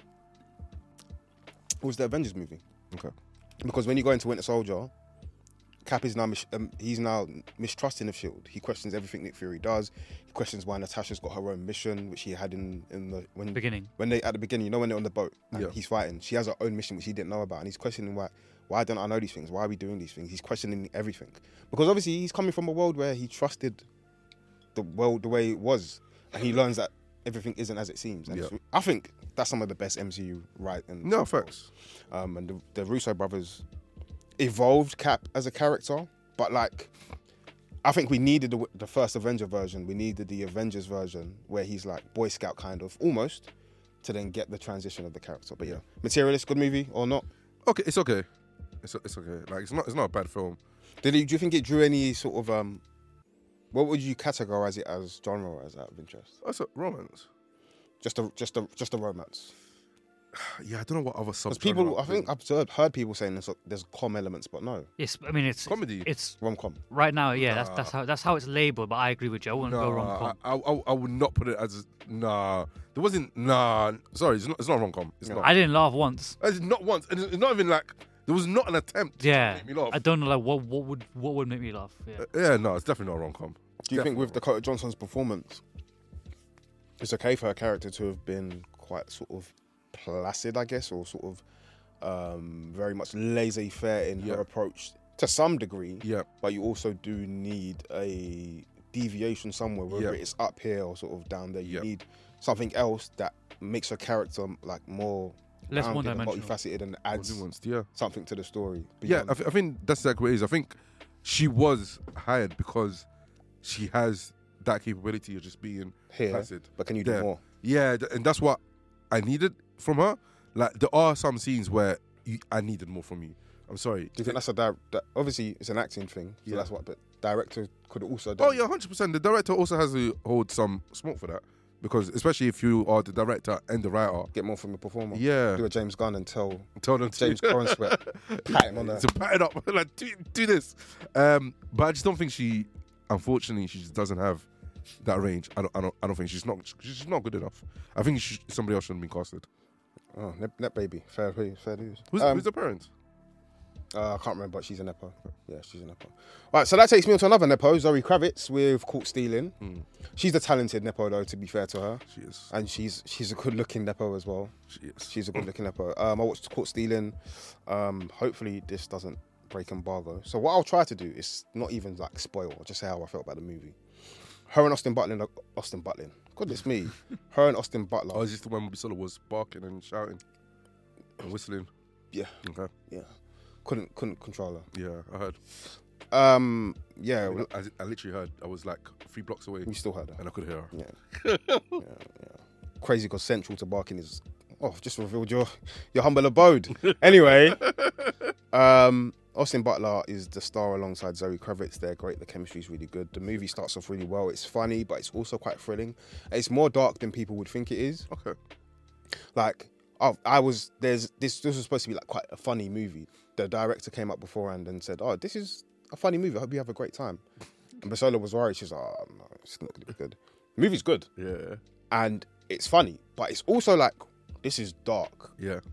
It was the Avengers movie. Okay. Because when you go into Winter Soldier, Cap is now he's now mistrusting of S.H.I.E.L.D. He questions everything Nick Fury does. He questions why Natasha's got her own mission, which he had in the beginning. When they at the beginning, when they're on the boat and he's fighting, she has her own mission which he didn't know about, and he's questioning why don't I know these things? Why are we doing these things? He's questioning everything because obviously he's coming from a world where he trusted the world the way it was, and he learns that everything isn't as it seems. And I think that's some of the best MCU facts. And the Russo brothers evolved Cap as a character, but like I think we needed the first Avenger version. We needed the Avengers version where he's like Boy Scout kind of almost to then get the transition of the character. But Materialist, good movie or not? Okay, it's okay. It's okay. Like it's not a bad film. Do you think it drew any sort of what would you categorize it as genre as out of interest? That's a romance. Just a romance. Yeah, I don't know what other subgenre. People, I think I've heard people saying there's com elements, but no. Yes, I mean it's comedy. It's rom-com. Right now, yeah. That's how it's labelled. But I agree with you. I wouldn't go rom-com. I would not put it as nah. There wasn't nah. Sorry, it's not rom-com. It's not. I didn't laugh once. Not once, and it's not even like there was not an attempt. To make me laugh. I don't know like what would make me laugh. No, it's definitely not a rom-com. Do you think with Dakota Johnson's performance, it's okay for her character to have been quite sort of placid, I guess, or sort of very much laissez-faire in her approach to some degree, but you also do need a deviation somewhere, whether it's up here or sort of down there. You need something else that makes her character like less one-dimensional, multifaceted, and adds something to the story. I think that's exactly what it is. I think she was hired because she has that capability of just being placid. But can you do more? Yeah, and that's what I needed from her. Like, there are some scenes where I needed more from you. I'm sorry. Do you think that's obviously it's an acting thing, so that's what, but director could also do. Oh yeah, 100%. The director also has to hold some smoke for that, because especially if you are the director and the writer, get more from the performer. Yeah, do a James Gunn and tell them James Corenswet, pat him on the to pat it up, like do this. But I just don't think unfortunately, she just doesn't have that range. I don't think she's not good enough. I think somebody else shouldn't be casted. Oh, Net Baby, fair news. Who's the parent? I can't remember, but she's a Nepo. Yeah, she's a Nepo. All right, so that takes me on to another Nepo, Zoe Kravitz with Caught Stealing. She's a talented Nepo, though, to be fair to her. She is. And she's a good-looking Nepo as well. She is. She's a good-looking Nepo. I watched Caught Stealing. Hopefully this doesn't break embargo. So what I'll try to do is not even like spoil, I'll just say how I felt about the movie. Her and Austin Butler. Goodness me. Her and Austin Butler. Oh, is this the one where Bisola was barking and shouting and whistling? Yeah. Okay. Yeah. Couldn't control her. Yeah, I heard. Yeah. I literally heard. I was like 3 blocks away. You still heard her. And I could hear her. Yeah. yeah. Crazy, because central to barking is, just revealed your humble abode. Anyway, Austin Butler is the star alongside Zoe Kravitz. They're great. The chemistry is really good. The movie starts off really well. It's funny, but it's also quite thrilling. It's more dark than people would think it is. Okay. Like, this was supposed to be like quite a funny movie. The director came up beforehand and said, this is a funny movie. I hope you have a great time. And Bisola was worried. She's like, no, it's not going to be good. The movie's good. Yeah. And it's funny, but it's also like, this is dark. Yeah.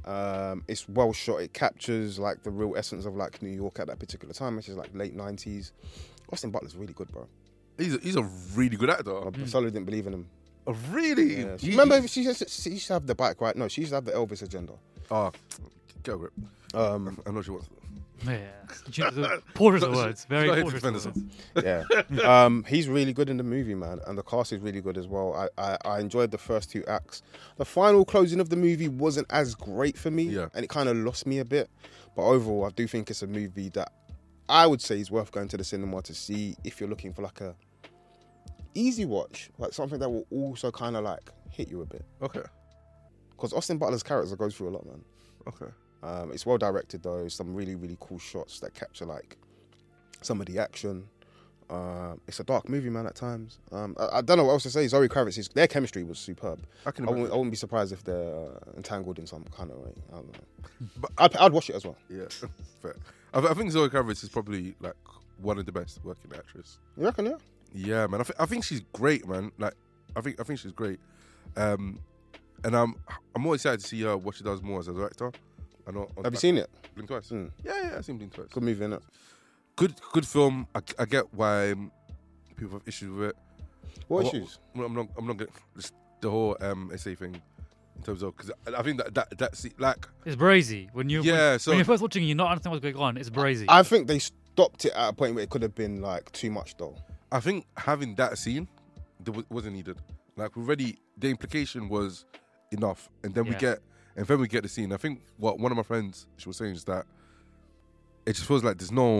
It's well shot. It captures like the real essence of like New York at that particular time, which is like late 90s. Austin Butler's really good, bro. He's a really good actor. I solely didn't believe in him. Oh, really? Yeah. Remember, she used to have the bike, right? No, she used to have the Elvis agenda. Oh, get over it. I know she wants. Yeah. Porters of words. Very Not here to porters defend of herself. words. Yeah. He's really good in the movie, man, and the cast is really good as well. I enjoyed the first 2 acts. The final closing of the movie wasn't as great for me, and it kind of lost me a bit. But overall, I do think it's a movie that I would say is worth going to the cinema to see if you're looking for like a easy watch, like something that will also kind of like hit you a bit. Okay. Because Austin Butler's character goes through a lot, man. Okay. It's well directed though. Some really, really cool shots that capture like some of the action. It's a dark movie, man, at times. I don't know what else to say. Zoe Kravitz, their chemistry was superb. I wouldn't be surprised if they're entangled in some kind of way. I don't know. But I'd watch it as well. Yeah, fair. I think Zoe Kravitz is probably like one of the best working actresses. You reckon? Yeah. Yeah, man. I think she's great, man. Like, I think she's great. And I'm more excited to see her what she does more as a director. I know. Have you seen it? Blink Twice. Yeah, I've seen Blink Twice. Good movie, innit? Good film. I get why people have issues with it. What issues? I'm not getting just the whole essay thing in terms of, because I think that's like it's brazy when you when you're first watching, you're not understanding what's going on. It's brazy. I think they stopped it at a point where it could have been like too much though. I think having that scene wasn't needed. Like already, the implication was enough, and then we get the scene. I think what one of my friends she was saying is that it just feels like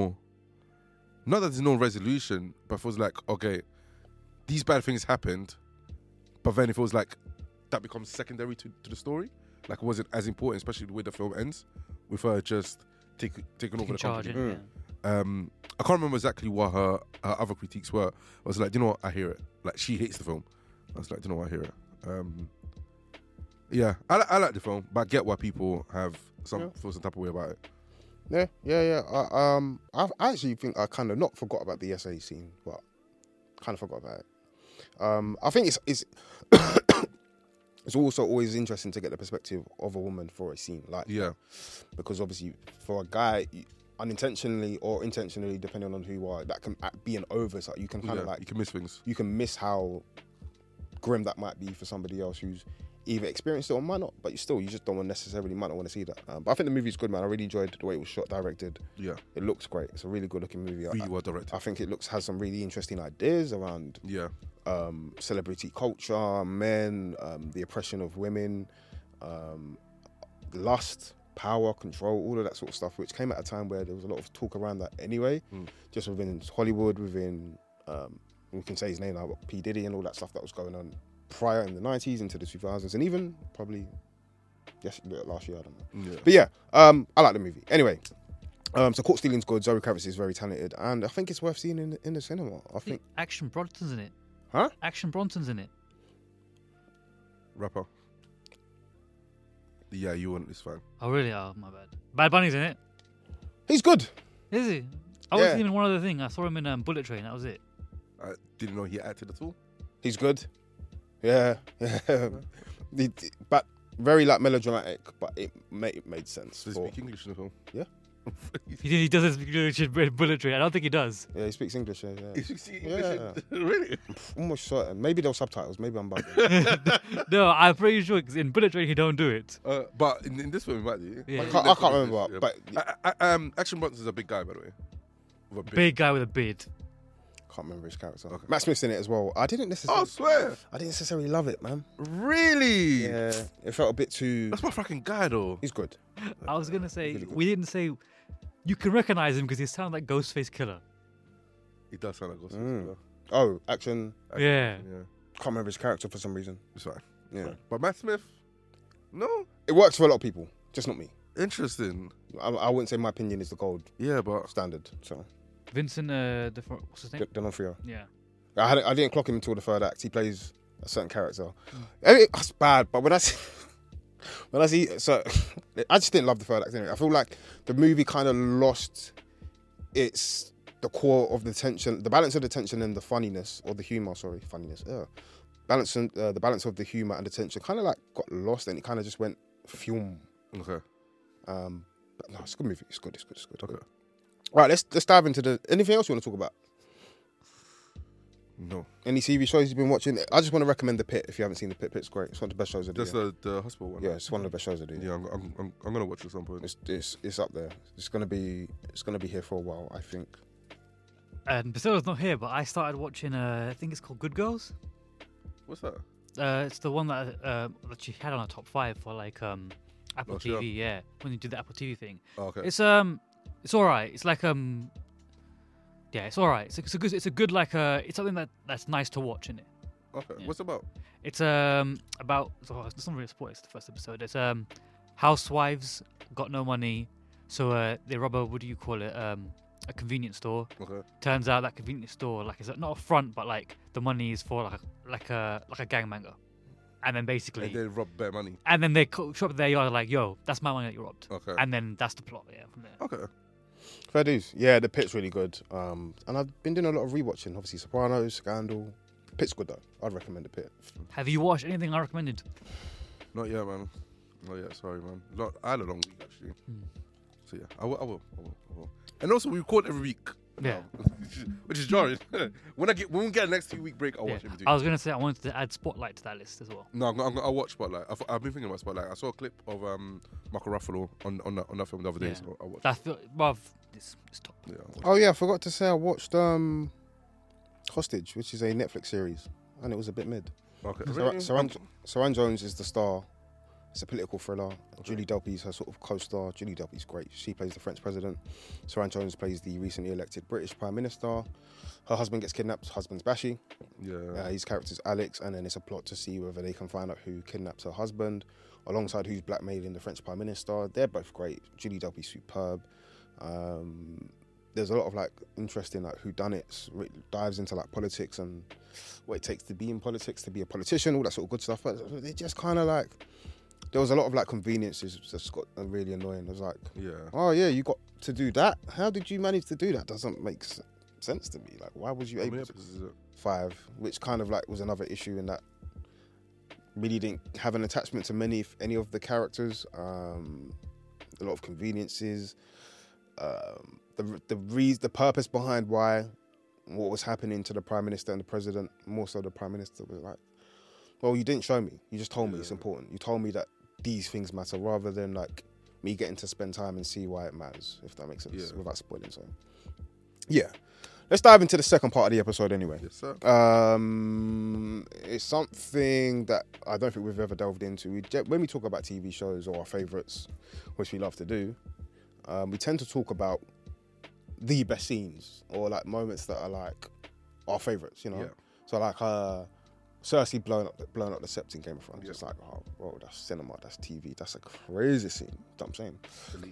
not that there's no resolution, but it feels like, okay, these bad things happened, but then it feels like that becomes secondary to the story. Like it wasn't as important, especially the way the film ends, with her just taking over the charge. company. I can't remember exactly what her other critiques were. I was like, you know what, I hear it. Like she hates the film. I was like, you know what, I hear it. Yeah, I like the film, but I get why people have feel some type of way about it. Yeah. I actually think I kind of not forgot about the SA scene, but kind of forgot about it. I think it's it's also always interesting to get the perspective of a woman for a scene, like because obviously for a guy, unintentionally or intentionally, depending on who you are, that can be an oversight. You can kind of like you can miss things. You can miss how grim that might be for somebody else who's either experienced it or might not, but you just don't necessarily might not want to see that. But I think the movie's good, man. I really enjoyed the way it was shot, directed. Yeah, it looks great. It's a really good looking movie. Really well directed. I think it has some really interesting ideas around celebrity culture, men, the oppression of women, lust, power, control, all of that sort of stuff, which came at a time where there was a lot of talk around that anyway, just within Hollywood, within we can say his name now, but P. Diddy and all that stuff that was going on prior in the 90s into the 2000s, and even probably last year, I don't know. But yeah, I like the movie. Anyway, so Caught Stealing's good. Zoe Kravitz is very talented, and I think it's worth seeing in the cinema. I think Action Bronson's in it. Huh? Action Bronson's in it. Rapper. Yeah, you want this fan. Oh really? Oh my bad. Bad Bunny's in it. He's good. Is he? I was even one other thing. I saw him in Bullet Train. That was it. I didn't know he acted at all. He's good. Yeah. But very like melodramatic, but it made sense. Does he speak English in the film? Yeah. He doesn't speak English in Bullet Train. I don't think he does. Yeah, he speaks English. Yeah. He speaks English. Really? Almost certain. Maybe there were subtitles. Maybe I'm bugging. No, I'm pretty sure because in Bullet Train he don't do it. But in this film he might do. Yeah. I can't remember. But Action Bronson's a big guy, by the way. With a big guy with a beard. Can't remember his character. Okay. Matt Smith's in it as well. I didn't necessarily. I swear. I didn't necessarily love it, man. Really? Yeah. It felt a bit too. That's my fucking guy, though. He's good. I was gonna say really we didn't say. You can recognize him because he sounds like Ghostface Killer. He does sound like Ghostface Killer. Oh, action. Yeah. Can't remember his character for some reason. It's fine. Yeah. But Matt Smith, no. It works for a lot of people, just not me. Interesting. I wouldn't say my opinion is the gold. Yeah, but standard. So. Vincent, what's his name? D'Onofrio. Yeah. I didn't clock him until the third act. He plays a certain character. It's bad, but when I see, so I just didn't love the third act anyway. I feel like the movie kind of lost the core of the tension, the balance of the tension and the funniness, or the humor. Sorry, funniness. The balance of the humor and the tension kind of like got lost, and it kind of just went fume. Okay. But no, it's a good movie. It's good. It's good. It's good. Okay. Right, let's dive into the. Anything else you want to talk about? No. Any TV shows you've been watching? I just want to recommend The Pit. If you haven't seen The Pit, Pit's great. It's one of the best shows I do. Just the hospital one. Yeah, it's one of the best shows I do. Yeah, I'm gonna watch it at some point. It's up there. It's gonna be here for a while, I think. And Basilo's not here, but I started watching. I think it's called Good Girls. What's that? It's the one that she had on her top 5 for like Apple Oh, TV. sure. Yeah, when you do the Apple TV thing. Oh, okay. It's all right. It's like yeah, it's all right. It's a good like it's something that's nice to watch, isn't it? Okay. Yeah. What's it about? It's about it's not really a spoiler. It's the first episode. It's housewives got no money, so they rob a, what do you call it, a convenience store. Okay. Turns out that convenience store like is not a front, but like the money is for like a gangbanger, and then basically And they rob better money. and then they show up at their yard like, yo, that's my money that you robbed, Okay. and then that's the plot. Yeah, from there. Okay. Fair dues. Yeah, The Pit's really good. And I've been doing a lot of rewatching. Obviously, Sopranos, Scandal. Pit's good though. I'd recommend The Pit. Have you watched anything I recommended? Not yet, man. Not yet. Sorry, man. I had a long week actually. So yeah, I will. And also, we record every week. Yeah. Which is jarring. when we get a next 2-week break, I'll Yeah. watch everything. I was gonna say I wanted to add Spotlight to that list as well. No, I'll watch Spotlight. I've been thinking about Spotlight. I saw a clip of Marco Ruffalo on that film the other day, Yeah. so I watched. That's it's top. Yeah, I'll watch Oh yeah, I forgot to say I watched Hostage, which is a Netflix series, and it was a bit mid. it. Okay. Saran Jones is the star. It's a political thriller. Julie Delpy's her sort of co-star. Julie Delpy's great. She plays the French president. Saran Jones plays the recently elected British Prime Minister. Her husband gets kidnapped. Husband's Bashi. Yeah. His character's Alex, and then it's a plot to see whether they can find out who kidnapped her husband, alongside who's blackmailing the French Prime Minister. They're both great. Julie Delpy's superb. There's a lot of like interesting like whodunits, dives into like politics and what it takes to be in politics, to be a politician, all that sort of good stuff. But they just kind of like, there was a lot of like conveniences that's got really annoying. It was like, Yeah. oh yeah, you got to do that. How did you manage to do that? Doesn't make sense to me. Like, why was you How many able to? episodes is it? 5, which kind of like was another issue in that really didn't have an attachment to any of the characters. A lot of conveniences. The purpose behind what was happening to the Prime Minister and the President, more so the Prime Minister, was like, well, you didn't show me. You just told me it's important. You told me that these things matter, rather than like me getting to spend time and see why it matters, if that makes sense, without spoiling. So, yeah. Let's dive into the second part of the episode anyway. Yes, sir. It's something that I don't think we've ever delved into. When we talk about TV shows or our favourites, which we love to do, we tend to talk about the best scenes or like moments that are like our favourites, you know? Yeah. So like Cersei blowing up the Sept in Game of Thrones. It's like, oh, bro, that's cinema, that's TV, that's a crazy scene. You know what I'm saying?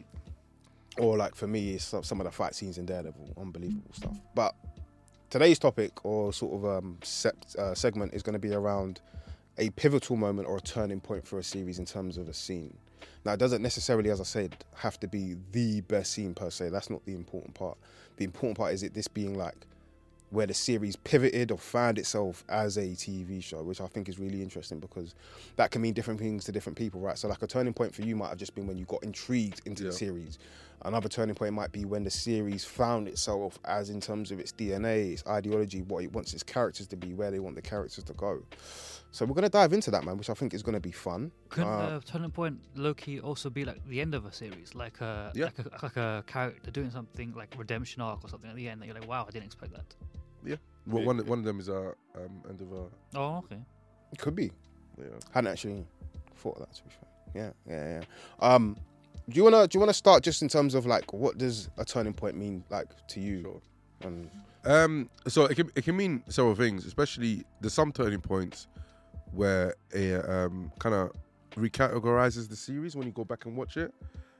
Or like for me, it's some of the fight scenes in Daredevil, unbelievable stuff. But today's topic or sort of segment is going to be around a pivotal moment or a turning point for a series in terms of a scene. Now, it doesn't necessarily, as I said, have to be the best scene per se. That's not the important part. The important part is this being like where the series pivoted or found itself as a TV show, which I think is really interesting because that can mean different things to different people, right? So like a turning point for you might have just been when you got intrigued into the series. Another turning point might be when the series found itself as in terms of its DNA, its ideology, what it wants its characters to be, where they want the characters to go. So we're going to dive into that, man, which I think is going to be fun. Couldn't a turning point low-key also be like the end of a series, like a character doing something like redemption arc or something at the end that you're like, wow, I didn't expect that. Yeah. Well, one of them is end of a. Oh, okay. It could be. Yeah. Hadn't actually thought of that, to be fair. Yeah. Do you wanna start just in terms of like what does a turning point mean like to you? Sure. So it can mean several things, especially there's some turning points where it kind of recategorizes the series when you go back and watch it.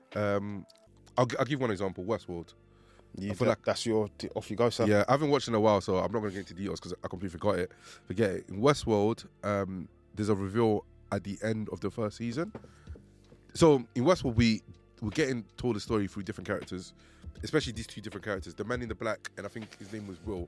I'll give one example, Westworld. I feel like that's your off you go, sir. Yeah, I haven't watched in a while, so I'm not going to get into details because I completely forget it. In Westworld, there's a reveal at the end of the first season. So in Westworld, we're getting told the story through different characters, especially these two different characters, the man in the black, and I think his name was Will.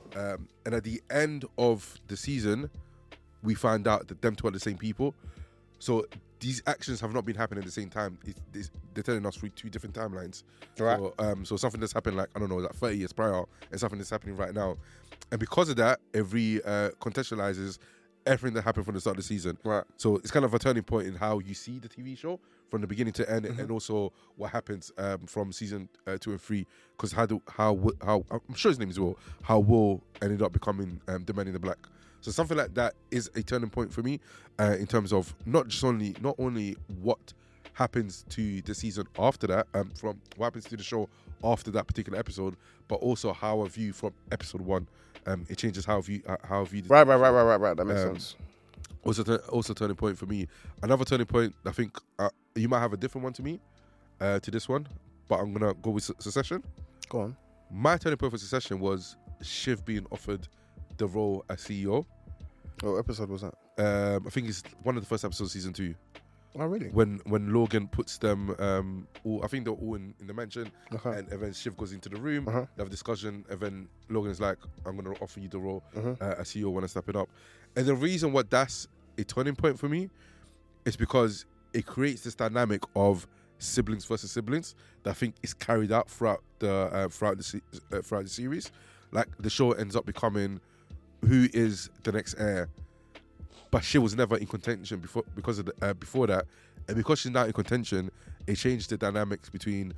And at the end of the season, we find out that them two are the same people. So these actions have not been happening at the same time. They're telling us through 2 different timelines. Right. So something that's happened like, I don't know, like 30 years prior and something that's happening right now. And because of that, every contextualizes everything that happened from the start of the season. Right. So it's kind of a turning point in how you see the TV show from the beginning to end, Mm-hmm. and also what happens from season 2 and 3. Because how I'm sure his name is Will. How Will ended up becoming the Man in the Black. So something like that is a turning point for me in terms of not only what happens to the season after that, from what happens to the show after that particular episode, but also how I view from episode 1. It changes how I view the Right. That makes sense. also turning point for me. Another turning point, I think you might have a different one to me, to this one, but I'm gonna go with Succession. Go on. My turning point for Succession was Shiv being offered the role as CEO. What episode was that? I think it's one of the first episodes of season 2. Oh, really? When Logan puts them, I think they're all in the mansion, Okay. and then Shiv goes into the room, Uh-huh. they have a discussion, and then Logan's like, I'm going to offer you the role as CEO when I step it up. And the reason why that's a turning point for me is because it creates this dynamic of siblings versus siblings that I think is carried out throughout the series. Like, the show ends up becoming who is the next heir, but she was never in contention before that, and because she's now in contention, it changed the dynamics between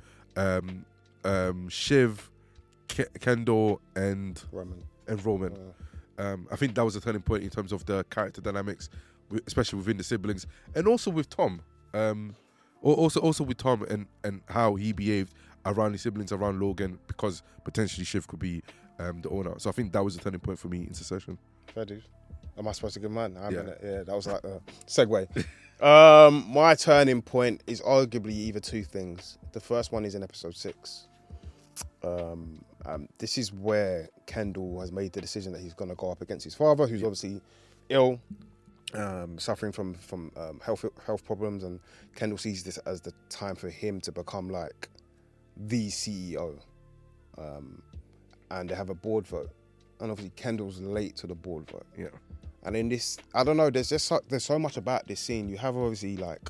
Shiv, Kendall, and Roman. I think that was a turning point in terms of the character dynamics, especially within the siblings, and also with Tom. Also with Tom and how he behaved around his siblings, around Logan, because potentially Shiv could be the owner. So I think that was a turning point for me in Succession. Fair dude. Am I supposed to give mine? Yeah. Yeah, that was like a segue. My turning point is arguably either 2 things. The first one is in episode 6. This is where Kendall has made the decision that he's going to go up against his father, who's obviously ill, suffering from health problems, and Kendall sees this as the time for him to become like the CEO. And they have a board vote, and obviously Kendall's late to the board vote. Yeah. And in this, I don't know, there's so much about this scene. You have obviously like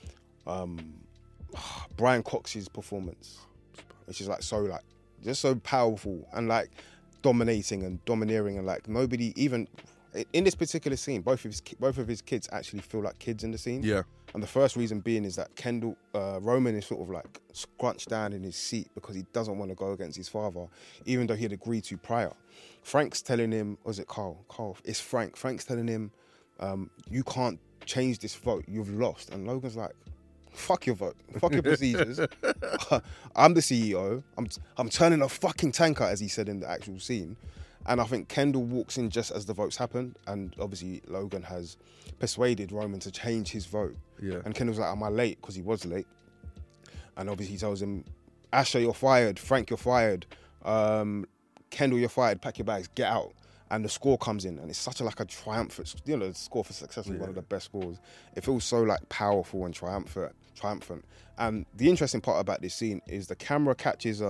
Brian Cox's performance, which is like just so powerful and like dominating and domineering, and like nobody even in this particular scene, both of his kids actually feel like kids in the scene. Yeah. And the first reason being is that Roman is sort of like scrunched down in his seat because he doesn't want to go against his father, even though he had agreed to prior. Frank's telling him, was it Carl? It's Frank. Frank's telling him, you can't change this vote. You've lost. And Logan's like, fuck your vote. Fuck your procedures. I'm the CEO. I'm turning a fucking tanker, as he said in the actual scene. And I think Kendall walks in just as the votes happen, and obviously Logan has persuaded Roman to change his vote. Yeah. And Kendall's like, am I late? Because he was late. And obviously he tells him, Asher, you're fired. Frank, you're fired. Kendall, you're fired. Pack your bags. Get out. And the score comes in, and it's such a triumphant, the score for success is one of the best scores. It feels so like powerful and triumphant. And the interesting part about this scene is the camera catches,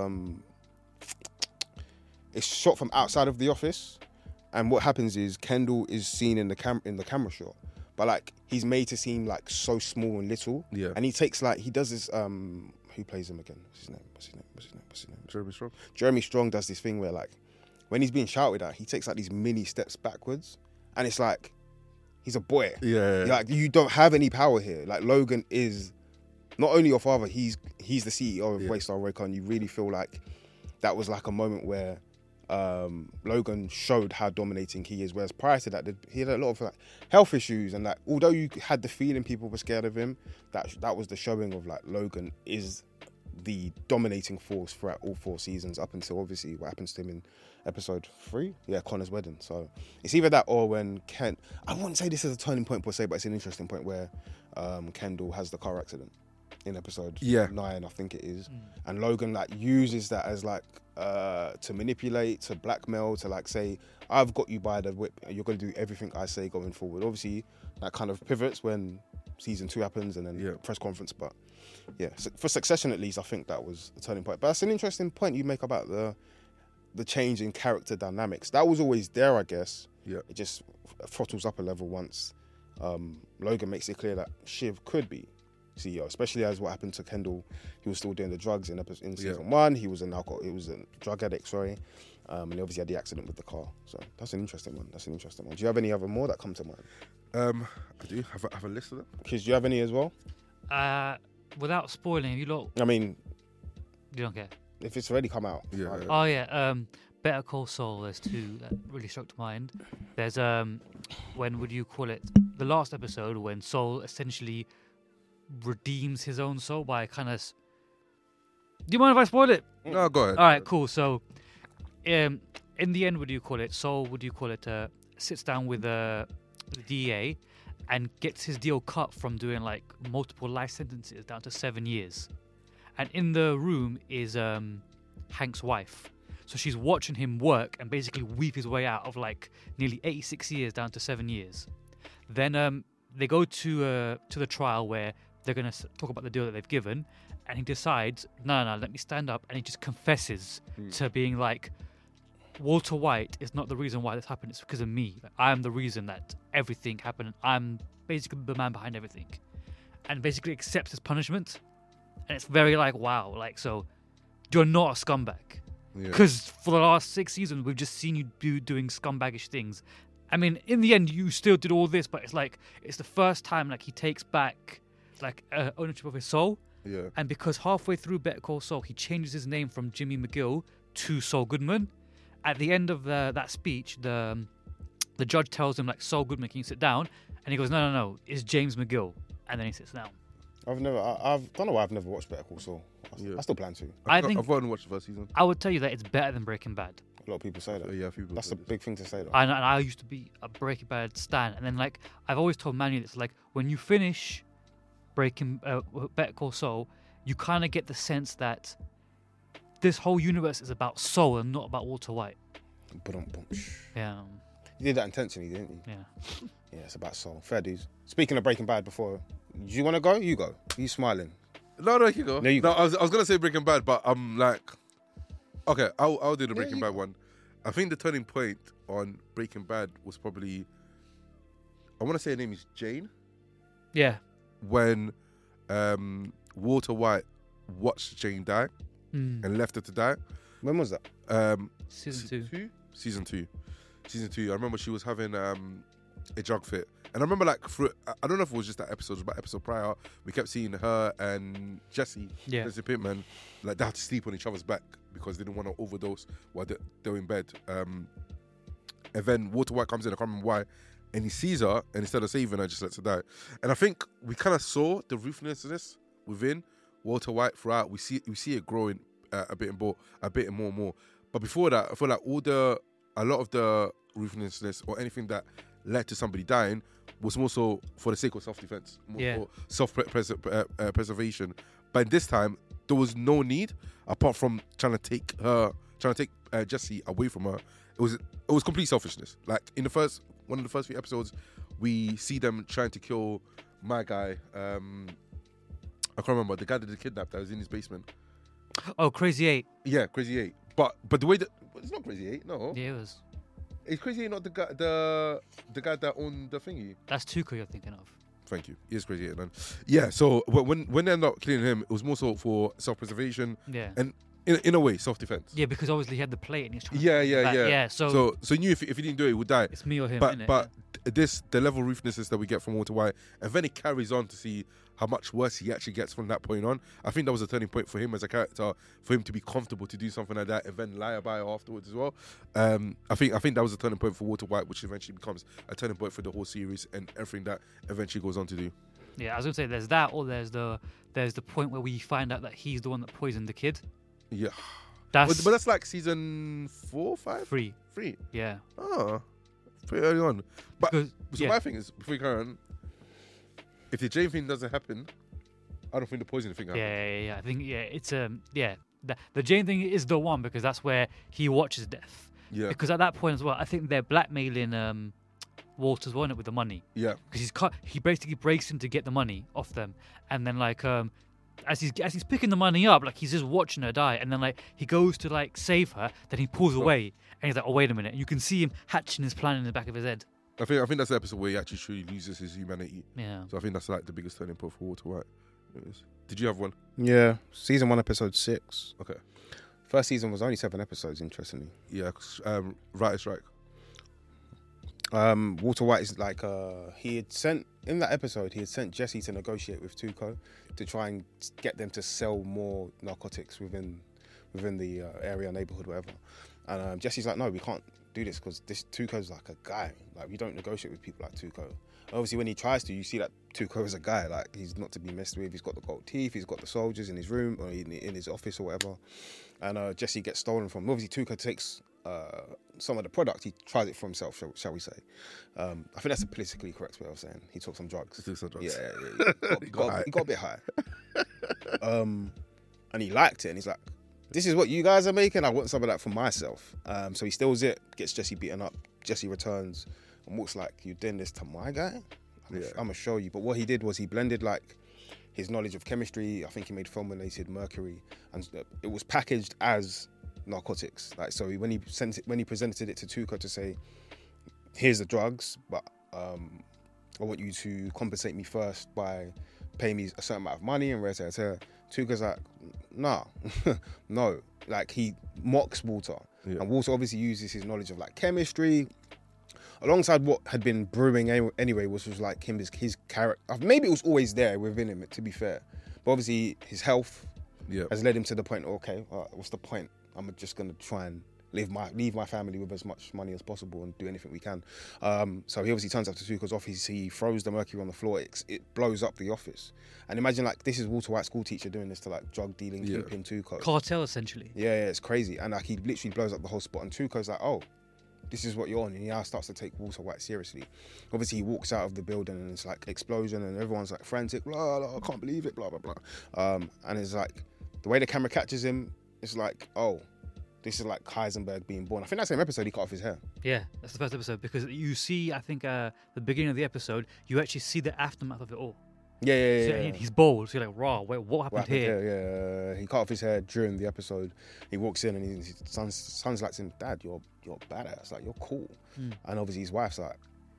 it's shot from outside of the office, and what happens is Kendall is seen in the camera shot, but like he's made to seem like so small and little. Yeah. And he takes he does this. Who plays him again? What's his name? Jeremy Strong. Jeremy Strong does this thing where like when he's being shouted at, he takes like these mini steps backwards, and it's like he's a boy. Yeah. Like you don't have any power here. Like Logan is not only your father, he's the CEO of Waystar Royco, and you really feel like that was like a moment where Logan showed how dominating he is, whereas prior to that he had a lot of like health issues, and like although you had the feeling people were scared of him, that was the showing of like Logan is the dominating force throughout all 4 seasons up until obviously what happens to him in episode 3, Connor's wedding. So it's either that or when I wouldn't say this is a turning point per se, but it's an interesting point where Kendall has the car accident in episode 9, I think it is. And Logan like uses that as like to manipulate, to blackmail, to like say, I've got you by the whip and you're going to do everything I say going forward. Obviously that kind of pivots when season 2 happens and then press conference. But yeah, so for Succession at least, I think that was a turning point. But that's an interesting point you make about the change in character dynamics. That was always there, I guess. Yeah. It just throttles up a level once Logan makes it clear that Shiv could be CEO, especially as what happened to Kendall. He was still doing the drugs in season 1. He was a drug addict, sorry. And he obviously had the accident with the car. So that's an interesting one. Do you have any other more that come to mind? I do have a list of them. Kids, do you have any as well? Without spoiling, you lot, I mean, you don't care. if it's already come out. Yeah. right. Oh yeah, Better Call Saul. There's two that really struck to mind. There's when would you call it? The last episode when Saul essentially redeems his own soul by kind of. Do you mind if I spoil it? No, go ahead. All right, cool. So, in the end, Saul sits down with the DA and gets his deal cut from doing like multiple life sentences down to 7 years. And in the room is Hank's wife. So she's watching him work and basically weep his way out of like nearly 86 years down to 7 years. Then they go to the trial where they're going to talk about the deal that they've given. And he decides, no, let me stand up. And he just confesses to being like, Walter White is not the reason why this happened. It's because of me. Like, I'm the reason that everything happened. I'm basically the man behind everything. And basically accepts his punishment. And it's very like, wow. Like, so you're not a scumbag. Because for the last 6 seasons, we've just seen you doing scumbagish things. I mean, in the end, you still did all this. But it's like, it's the first time like he takes back like ownership of his soul. Yeah. And because halfway through Better Call Saul, he changes his name from Jimmy McGill to Saul Goodman. At the end of that speech, the judge tells him, like, Saul Goodman, can you sit down? And he goes, no, it's James McGill. And then he sits down. I don't know why I've never watched Better Call Saul. I still plan to. I've only watched the first season. I would tell you that it's better than Breaking Bad. A lot of people say that. Yeah, people. That's a big thing to say, though. And I used to be a Breaking Bad stan. And then, like, I've always told Manu this, like, when you finish Better Call Saul, you kind of get the sense that this whole universe is about Saul and not about Walter White. Yeah. You did that intentionally, didn't you? Yeah. Yeah, it's about Saul. Fair dues. Speaking of Breaking Bad before, do you want to go? You go. You smiling. No, you go. No, you go. I was gonna say Breaking Bad, but I'm like, okay, I'll do the Breaking Bad one. I think the turning point on Breaking Bad was probably, I want to say her name is Jane. Yeah. When Walter White watched Jane die and left her to die. When was that? Season 2. Season 2. I remember she was having a drug fit. And I remember, like, I don't know if it was just that episode, but episode prior, we kept seeing her and Jesse Pinkman, like, they had to sleep on each other's back because they didn't want to overdose while they were in bed. And then Walter White comes in, I can't remember why, and he sees her, and instead of saving her, just lets her die. And I think we kind of saw the ruthlessness within Walter White throughout. We see it growing a bit more and more. But before that, I feel like a lot of the ruthlessness or anything that led to somebody dying was more so for the sake of self-defense, more self-preservation. But this time, there was no need apart from trying to take Jesse away from her. It was complete selfishness. Like in one of the first few episodes, we see them trying to kill my guy. I can't remember the guy that they kidnapped that was in his basement. Oh, Crazy 8. Yeah, Crazy 8. But the way that it's not Crazy 8, no. Yeah, it was. Is Crazy 8 not the guy that owned the thingy? That's Tuco you're thinking of. Thank you. He is Crazy 8 then. Yeah. So when they ended up killing him, it was more so for self-preservation. Yeah. And in a way, self-defense. Yeah, because obviously he had the plate and he's trying. Yeah. Yeah. So he knew if he didn't do it, he would die. It's me or him. But the level of ruthlessness that we get from Walter White, and then it carries on to see how much worse he actually gets from that point on. I think that was a turning point for him as a character, for him to be comfortable to do something like that and then lie about it afterwards as well. I think that was a turning point for Walter White, which eventually becomes a turning point for the whole series and everything that eventually goes on to do. Yeah, I was gonna say there's that, or there's the point where we find out that he's the one that poisoned the kid. Yeah. But that's like season 4, 5? 3. 3. Yeah. Oh, pretty early on. But my thing is, before we carry on, if the Jane thing doesn't happen, I don't think the poison thing happens. Yeah. I think it's the Jane thing is the one because that's where he watches death. Yeah. Because at that point as well, I think they're blackmailing Walter's one with the money. Yeah. Because he basically breaks in to get the money off them, and then like as he's picking the money up, like he's just watching her die, and then like he goes to like save her, then he pulls away, and he's like, oh wait a minute, and you can see him hatching his plan in the back of his head. I think that's the episode where he actually truly loses his humanity. Yeah. So I think that's like the biggest turning point for Walter White. Did you have one? Yeah, season 1, episode 6. Okay. First season was only 7 episodes, interestingly. Yeah, Writer's Strike. Walter White is like he had sent Jesse to negotiate with Tuco to try and get them to sell more narcotics within the area, neighborhood, whatever. And Jesse's like, no, we can't do this because this Tuco's like a guy. Like, we don't negotiate with people like Tuco. Obviously, when he tries to, you see that Tuco is a guy. Like, he's not to be messed with. He's got the gold teeth. He's got the soldiers in his room or in his office or whatever. And Jesse gets stolen from him. Obviously, Tuco takes some of the product. He tries it for himself, shall we say. I think that's a politically correct way of saying. He took some drugs. He took some drugs. Yeah. He got a bit high. And he liked it. And he's like, this is what you guys are making. I want some of that for myself. So he steals it, gets Jesse beaten up. Jesse returns and walks like, you doing this to my guy? I'm going to show you. But what he did was he blended like his knowledge of chemistry. I think he made fulminated mercury. And it was packaged as narcotics. Like, so when he presented it to Tuco to say, here's the drugs, but I want you to compensate me first by paying me a certain amount of money and Tuco's like, nah, no. Like, he mocks Walter. Yeah. And Walter obviously uses his knowledge of like chemistry alongside what had been brewing anyway, which was like his character. Maybe it was always there within him, to be fair. But obviously his health has led him to the point, okay, what's the point? I'm just going to try and leave my family with as much money as possible and do anything we can. So he obviously turns up to Tuco's office. He throws the mercury on the floor. It blows up the office. And imagine, like, this is Walter White's school teacher doing this to like drug dealing, keeping Tuco. Cartel, essentially. Yeah, it's crazy. And like, he literally blows up the whole spot. And Tuco's like, oh, this is what you're on. And he now starts to take Walter White seriously. Obviously, he walks out of the building and it's like explosion and everyone's like frantic, blah, blah, I can't believe it, blah, blah, blah. And it's like, the way the camera catches him, it's like, oh, this is like Heisenberg being born. I think that same episode he cut off his hair. Yeah, that's the first episode because you see, I think, the beginning of the episode, you actually see the aftermath of it all. Yeah. So he's bald. So you're like, raw. Wait, what happened here? Yeah. He cut off his hair during the episode. He walks in and his son's like to him, Dad, you're badass. Like, you're cool. And obviously his wife's like,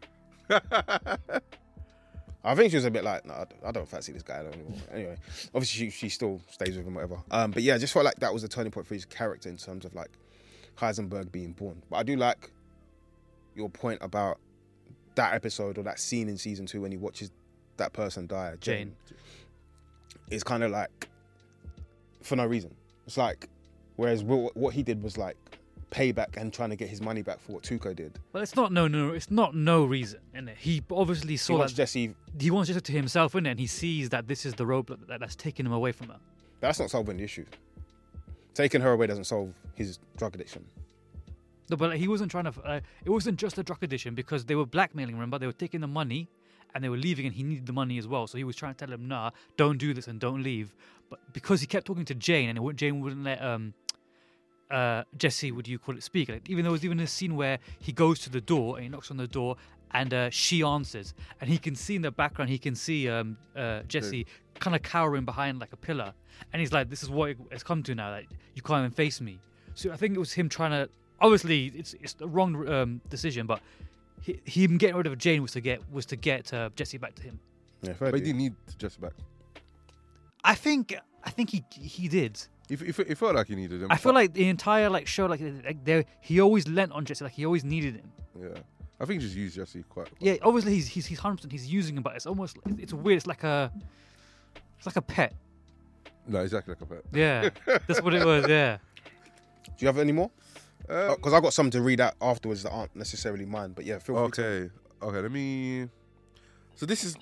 I think she was a bit like, no, I don't fancy this guy anymore. Anyway, obviously she still stays with him, whatever. But yeah, I just felt like that was a turning point for his character in terms of like Heisenberg being born. But I do like your point about that episode or that scene in season 2 when he watches that person die, Jane. It's kind of like for no reason. It's like, whereas what he did was like payback and trying to get his money back for what Tuco did. Well, it's not no reason, isn't it? He obviously saw that Jesse. He wants Jesse to himself, isn't it? And he sees that this is the roadblock that's taking him away from her. That's not solving the issue. Taking her away doesn't solve his drug addiction. No, but he wasn't trying to. It wasn't just a drug addiction because they were blackmailing. Remember, they were taking the money and they were leaving, and he needed the money as well. So he was trying to tell him, "Nah, don't do this and don't leave." But because he kept talking to Jane, and Jane wouldn't let Jesse, would you call it, speak? Like, even there was even a scene where he goes to the door and he knocks on the door, and she answers, and he can see in the background, he can see Jesse kind of cowering behind like a pillar, and he's like, "This is what it's come to now. Like, you can't even face me." So I think it was him trying to. Obviously, it's the wrong decision, but him getting rid of Jane was to get Jesse back to him. Yeah, but he didn't need Jesse back. I think he did. It felt like he needed him. I feel like the entire show, he always lent on Jesse, like he always needed him. Yeah, I think he just used Jesse quite. Yeah, obviously he's 100%. He's using him, but it's almost it's weird. It's like a pet. No, exactly like a pet. Yeah, that's what it was. Yeah. Do you have any more? Because I got some to read out afterwards that aren't necessarily mine. But yeah, feel free. Okay. Let me. So this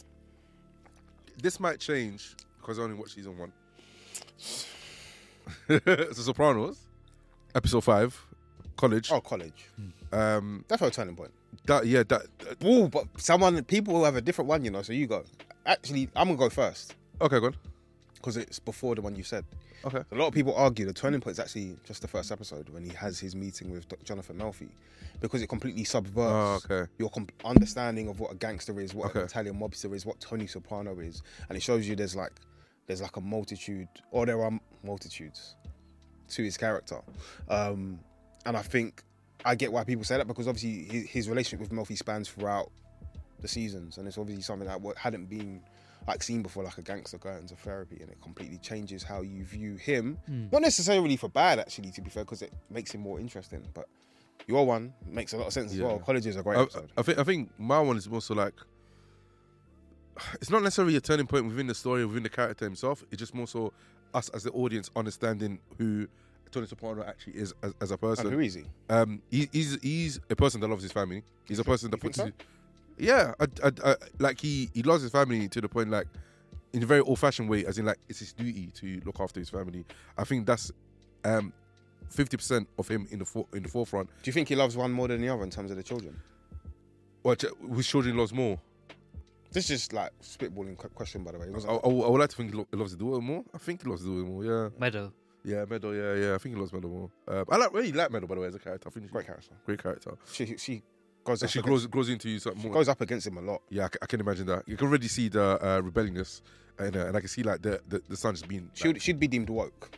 might change because I only watched season 1. The Sopranos, episode 5, college. Oh, college. That's a turning point. Ooh, but people will have a different one, you know. So you go. Actually, I'm gonna go first. Okay, go on. Because it's before the one you said. Okay. A lot of people argue the turning point is actually just the first episode when he has his meeting with Jonathan Melfi, because it completely subverts your understanding of what a gangster is, what an Italian mobster is, what Tony Soprano is, and it shows you there's like a multitude, or there are multitudes to his character, and I think I get why people say that, because obviously his relationship with Melfi spans throughout the seasons, and it's obviously something that hadn't been like seen before, like a gangster going to therapy, and it completely changes how you view him. Not necessarily for bad, actually, to be fair, because it makes him more interesting. But your one makes a lot of sense as well. College is a great episode. I think my one is more so like, it's not necessarily a turning point within the story, within the character himself. It's just more so us as the audience understanding who Tony Soprano actually is as a person. And who is he? He's a person that loves his family. He's a person that puts so? Yeah, like he loves his family to the point, like, in a very old-fashioned way, as in like it's his duty to look after his family. I think that's 50% of him in the forefront. Do you think he loves one more than the other in terms of the children? Which children loves more? This is just like spitballing question, by the way. It wasn't- I would like to think he loves the daughter more. I think he loves the daughter more. Yeah. Meadow. Yeah, Meadow. Yeah. I think he loves Meadow more. I really like Meadow, by the way, as a character. I think Great character. Great character. She goes. And Up she against, grows into you something she more. goes up against him a lot. Yeah, I can imagine that. You can already see the rebelliousness, and I can see like the son just being. Like, She'd be deemed woke.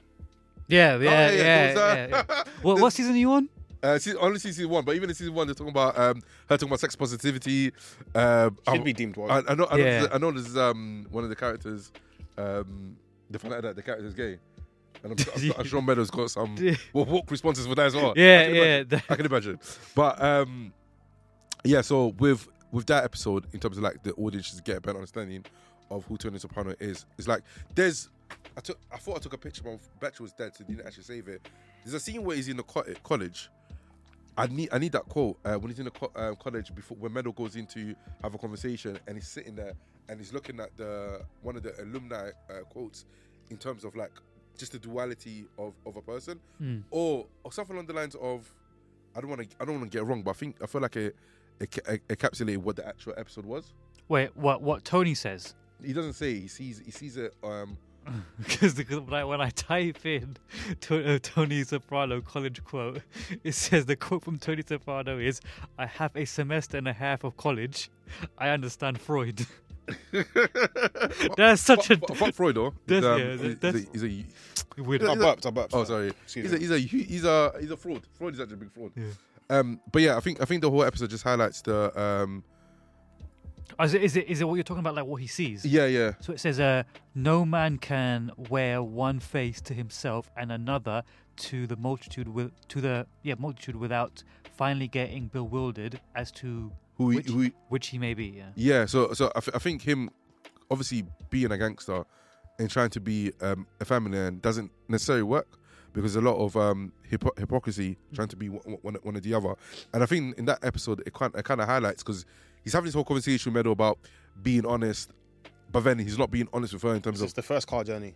Yeah. What season are you on? Only season 1, but even in season 1, they're talking about her talking about sex positivity. She'd be deemed woke. I know. Yeah. I know. There's one of the characters. They find out that the character's gay, and I'm sure Meadows got some woke responses for that as well. I can imagine. But yeah. So with that episode, in terms of like the audience just get a better understanding of who Tony Soprano is, it's like there's. I thought I took a picture, but Batcher was dead, so he didn't actually save it. There's a scene where he's in the college. I need that quote when he's in the college before when Meadow goes in to have a conversation, and he's sitting there and he's looking at one of the alumni quotes in terms of like just the duality of a person, or something along the lines of I don't want to get it wrong, but I feel like it encapsulated what the actual episode was. Wait, what Tony says? He doesn't say. He sees it. Because when I type in Tony Soprano college quote, it says the quote from Tony Soprano is, "I have a semester and a half of college. I understand Freud." That's such a fuck Freud though. He's a weird. I burped. Oh, sorry. Excuse me. He's a fraud. Freud is actually a big fraud. Yeah. But yeah, I think the whole episode just highlights the. Is it what you're talking about? Like what he sees? Yeah. So it says, "No man can wear one face to himself and another to the multitude without finally getting bewildered as to which he may be." Yeah. Yeah. So I think him obviously being a gangster and trying to be a family man doesn't necessarily work, because a lot of hypocrisy trying to be one or the other. And I think in that episode it kind of highlights, because he's having this whole conversation with Meadow about being honest, but then he's not being honest with her in terms It's of the first car journey.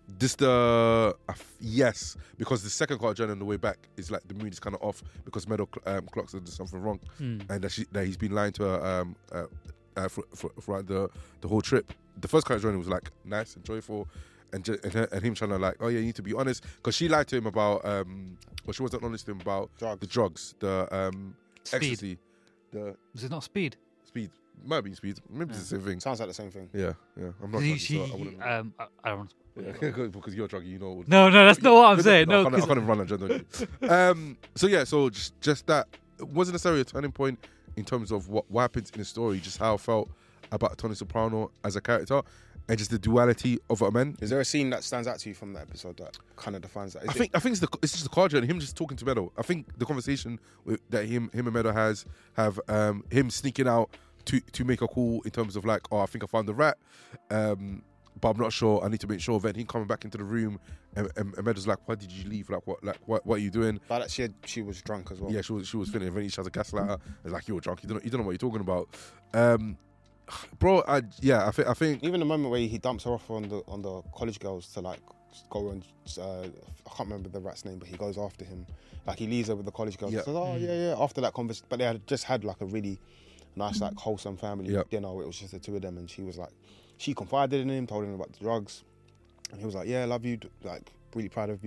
Yes, because the second car journey on the way back is like the mood is kind of off, because Meadow clocks that there's something wrong, and that he's been lying to her throughout the whole trip. The first car journey was like nice and joyful, and him trying to like, oh yeah, you need to be honest, because she lied to him about she wasn't honest to him about the drugs, the ecstasy, Is it not speed? Speed. Might be speed. Maybe it's the same thing. Sounds like the same thing. Yeah. I'm not drunk, so I wouldn't. I don't. Yeah, because you're druggy, you know. No, that's not what I'm saying. No, I can't even run a gender. So just that it wasn't necessarily a turning point in terms of what happens in the story, just how I felt about Tony Soprano as a character, and just the duality of a man. Is there a scene that stands out to you from that episode that kind of defines that? I think it's just the car journey, him just talking to Meadow. I think the conversation that him and Meadow have him sneaking out to make a call in terms of like, oh, I think I found the rat, but I'm not sure. I need to make sure. Then him coming back into the room, and Meadow's like, "Why did you leave? What are you doing?" But she was drunk as well. Yeah, she was feeling. Then he tries to gaslight her. It's like, you're drunk. You don't know what you're talking about, bro. I think Even the moment where he dumps her off on the college girls to like go and I can't remember the rat's name, but he goes after him. Like he leaves her with the college girls. Yeah. Says, oh yeah. After that conversation, but they had just had like a really nice, like wholesome family dinner. It was just the two of them, and she was like, she confided in him, told him about the drugs, and he was like, yeah, I love you, like really proud of you.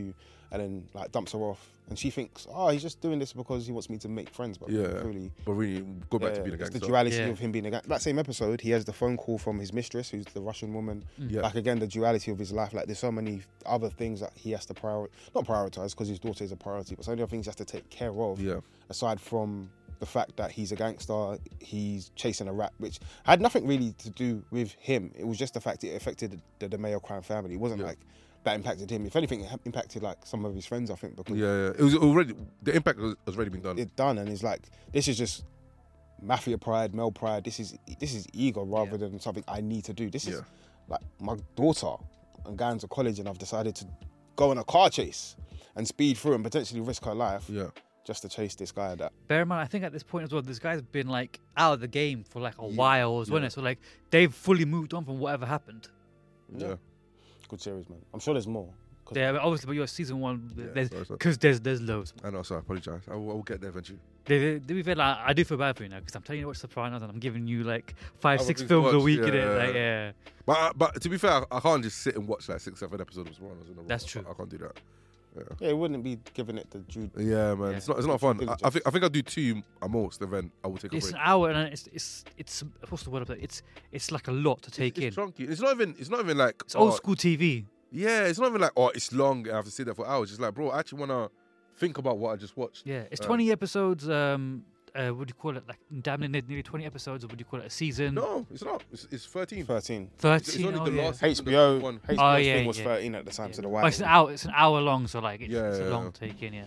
and then like dumps her off, and she thinks, oh, he's just doing this because he wants me to make friends, but really, go back to being a it's gangster. the duality of him being a gangster. That same episode, he has the phone call from his mistress, who's the Russian woman. Like again, the duality of his life. Like there's so many other things that he has to not prioritize because his daughter is a priority, but so many other things he has to take care of. Yeah. Aside from the fact that he's a gangster, he's chasing a rat, which had nothing really to do with him. It was just the fact it affected the DeMeo crime family. It wasn't like that impacted him. If anything, it impacted like some of his friends, I think. Because it was already, the impact was already been done. It's done, and it's like, this is just mafia pride, male pride. This is ego rather than something I need to do. This is like my daughter and going to college, and I've decided to go on a car chase and speed through and potentially risk her life. Yeah. Just to chase this guy. That bear in mind, I think at this point as well, this guy's been like out of the game for like a while as well. So like they've fully moved on from whatever happened. Yeah. Good series, man. I'm sure there's more. Yeah, obviously, but you're season one. There's loads. I know, so I apologize. I will get there eventually. To be fair, like, I do feel bad for you now because I'm telling you to watch Sopranos and I'm giving you like 5-6 films a week in it. Like, But to be fair, I can't just sit and watch like 6-7 episodes of Sopranos in a row. That's true. I can't do that. Yeah, it wouldn't be giving it the due. Yeah, man, it's not fun. I think I'll do 2 at most. Then I will take a break. It's an hour and it's what's the word of it? It's like a lot to take in. It's chunky. It's not even like it's old school TV. Yeah, it's not even like it's long and I have to sit there for hours. It's like, bro, I actually wanna think about what I just watched. Yeah, it's 20 episodes. Would you call it like damn nearly 20 episodes, or would you call it a season? No, it's not. It's 13. 13. It's only the last HBO one. HBO's thing was 13 at the time, so the white. It's an hour long, so like it's a long take in.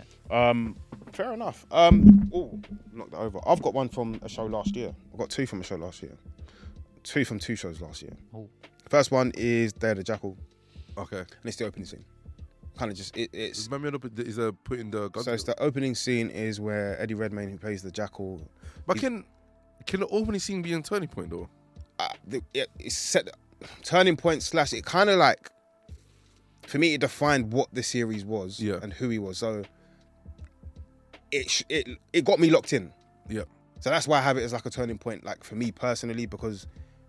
Fair enough. Knocked that over. I've got one from a show last year. I've got 2 from a show last year. 2 from 2 shows last year. Oh. First one is Day of the Jackal. Okay. And it's the opening scene. Kind of just it's. Remember, is putting the gun. So it's the opening scene is where Eddie Redmayne, who plays the Jackal. But can the opening scene be a turning point though? It's set turning point / it kind of like, for me, it defined what the series was and who he was. So it got me locked in. Yeah. So that's why I have it as like a turning point, like for me personally, because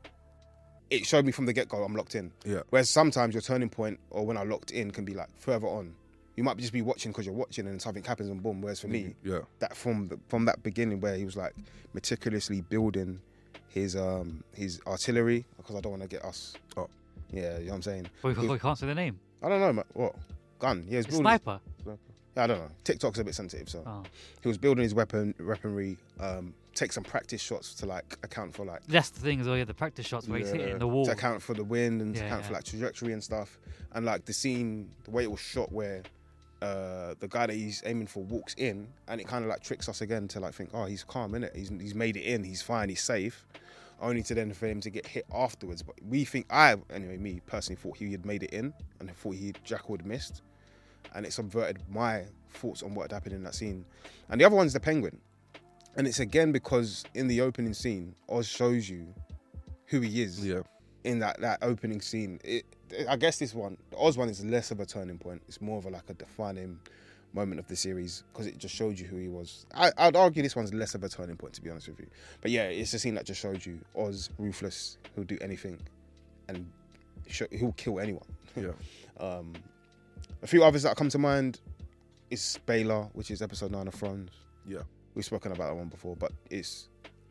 it showed me from the get-go I'm locked in. Yeah. Whereas sometimes your turning point, or when I'm locked in, can be like further on. You might just be watching because you're watching and something happens and boom. Whereas for me, that from that beginning where he was like meticulously building his artillery, because I don't want to get us. Oh. Yeah, you know what I'm saying? Well, we can't say the name. I don't know, what? Gun. Yeah, it's sniper. Yeah, I don't know. TikTok's a bit sensitive, so he was building his weaponry. Take some practice shots to like account for like. That's the thing as well. Yeah, the practice shots where he's hitting the wall to account for the wind and to account for like trajectory and stuff. And like the scene, the way it was shot, where the guy that he's aiming for walks in, and it kind of like tricks us again to like think, oh, he's calm, innit? He's made it in. He's fine. He's safe. Only to then for him to get hit afterwards. But me personally thought he had made it in, and I thought Jackal had missed. And it subverted my thoughts on what had happened in that scene. And the other one's the Penguin. And it's again because in the opening scene, Oz shows you who he is in that opening scene. I guess the Oz one is less of a turning point. It's more of a defining moment of the series because it just showed you who he was. I'd argue this one's less of a turning point, to be honest with you. But yeah, it's a scene that just showed you Oz, ruthless, who'll do anything and he'll kill anyone. Yeah. A few others that come to mind is Baylor, which is episode 9 of Thrones. Yeah. We've spoken about that one before, but it's...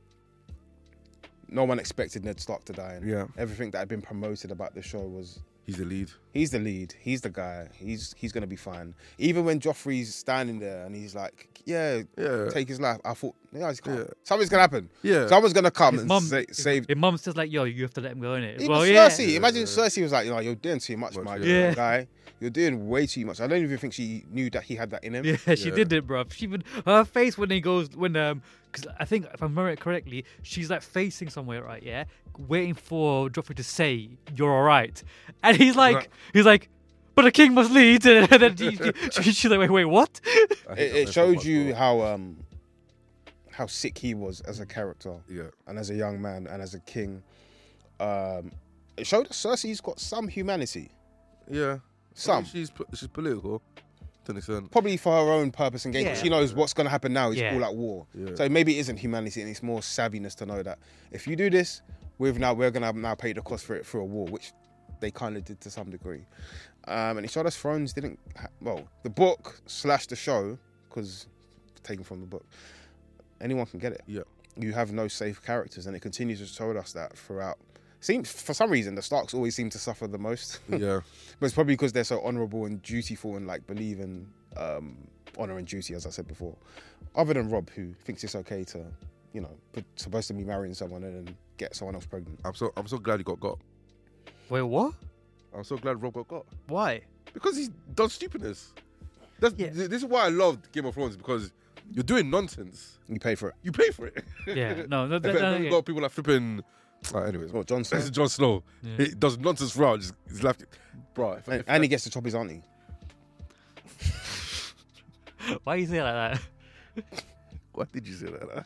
No one expected Ned Stark to die. And everything that had been promoted about the show was... He's the lead. He's the lead. He's the guy. He's going to be fine. Even when Joffrey's standing there and he's like, take his life. I thought, something's going to happen. Yeah. Someone's going to come save... His mum says like, yo, you have to let him go in it. Well, Cersei. Imagine Cersei was like, you're doing too much, my guy. You're doing way too much. I don't even think she knew that he had that in him. Yeah, she did it, bro. Her face when because I think if I remember it correctly, she's like facing somewhere, right? Yeah, waiting for Joffrey to say you're all right, and he's like, but a king must lead. And then she's like, wait, what? It showed you how sick he was as a character, and as a young man, and as a king. It showed that Cersei's got some humanity. Yeah. Some. She's political to an extent. Probably for her own purpose and gain. Yeah. She knows what's going to happen now is all out war. Yeah. So maybe it isn't humanity and it's more savviness to know that if you do this, we're going to now pay the cost for it through a war, which they kind of did to some degree. And it showed us Thrones didn't. The book / the show, because taken from the book, anyone can get it. Yeah. You have no safe characters, and it continues to show us that throughout. Seems for some reason the Starks always seem to suffer the most. Yeah. But it's probably because they're so honourable and dutiful and like believe in honour and duty, as I said before. Other than Rob, who thinks it's okay to, supposed to be marrying someone and then get someone else pregnant. I'm so glad he got. Wait, what? I'm so glad Rob got. Why? Because he's done stupidness. This is why I loved Game of Thrones, because you're doing nonsense. You pay for it. You pay for it. Yeah, no. You've got people like flipping. Anyways, Well, Jon Snow. this is Jon Snow. Yeah. He does nonsense throughout. He's left. Bro, And he gets to chop his auntie. Why you say it like that? Why did you say that?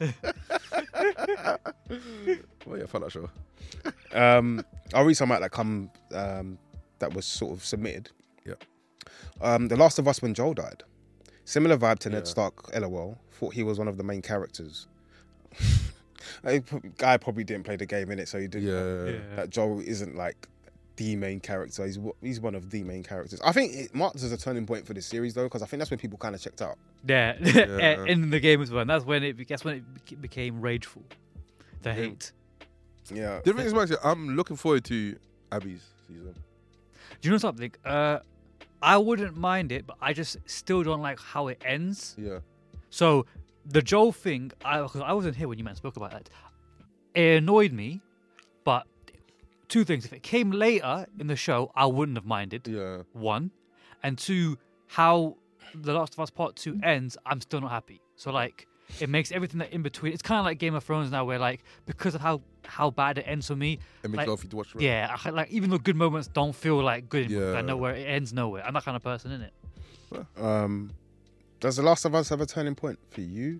Well, yeah, I found that show. I'll read some out that was sort of submitted. Yeah. The Last of Us when Joel died. Similar vibe to Ned Yeah. Stark, LOL. Thought he was one of the main characters. Guy probably didn't play the game in it, so he didn't. Yeah. That Joel isn't like the main character. He's one of the main characters. I think it marks as a turning point for this series though, because I think that's when people kind of checked out. Yeah, in the game as well. And that's when it became rageful. The hate. Yeah. The thing is, Max, I'm looking forward to Abby's season. Do you know something? I wouldn't mind it, but I just still don't like how it ends. Yeah. So the Joel thing, because I wasn't here when you spoke about that, it annoyed me. But two things: if it came later in the show, I wouldn't have minded. Yeah. One, and two, how The Last of Us Part 2 ends, I'm still not happy. So like, it makes everything that in between. It's kind of like Game of Thrones now, where like because of how bad it ends for me, It makes like, it off you to watch. Right? yeah, like even the good moments don't feel like good. Yeah. I know where it ends nowhere. I'm that kind of person, innit? Does The Last of Us have a turning point for you?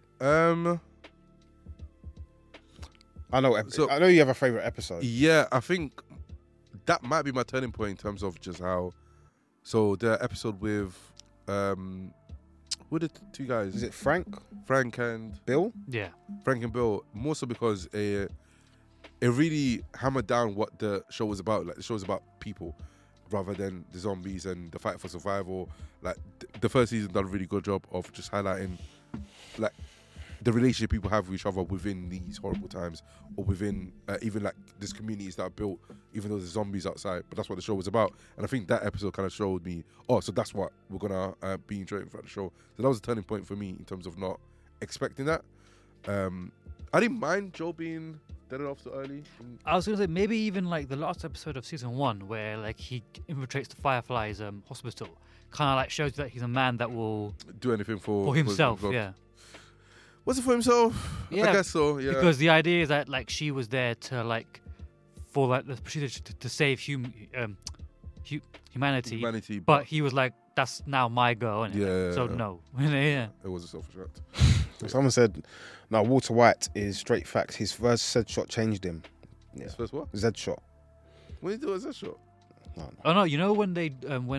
I know you have a favourite episode. Yeah, I think that might be my turning point in terms of just how. So the episode with, who are the two guys? Is it Frank and Bill? Yeah. Frank and Bill? More so because it really hammered down what the show was about. Like the show was about people, rather than the zombies and the fight for survival. Like the first season done a really good job of just highlighting, like, the relationship people have with each other within these horrible times, or within even like these communities that are built, even though there's zombies outside. But that's what the show was about, and I think that episode kind of showed me, so that's what we're gonna be enjoying throughout the show. So that was a turning point for me in terms of not expecting that. I didn't mind Joe being dead off so early. I was gonna say maybe even like the last episode of season 1, where like he infiltrates the Fireflies hospital, kind of like shows that he's a man that will Do anything for himself. himself. Yeah. Was it for himself? Yeah, I guess so. Yeah. Because the idea is that like she was there to like for like the procedure to save humanity, but he was like, that's now my girl, innit? Yeah. So no. Yeah. It was a selfish act. Someone said, no, Walter White is straight facts. His first Z shot changed him. Yeah. His first what? Z shot. When did he do a Z shot? No. Oh no, you know when they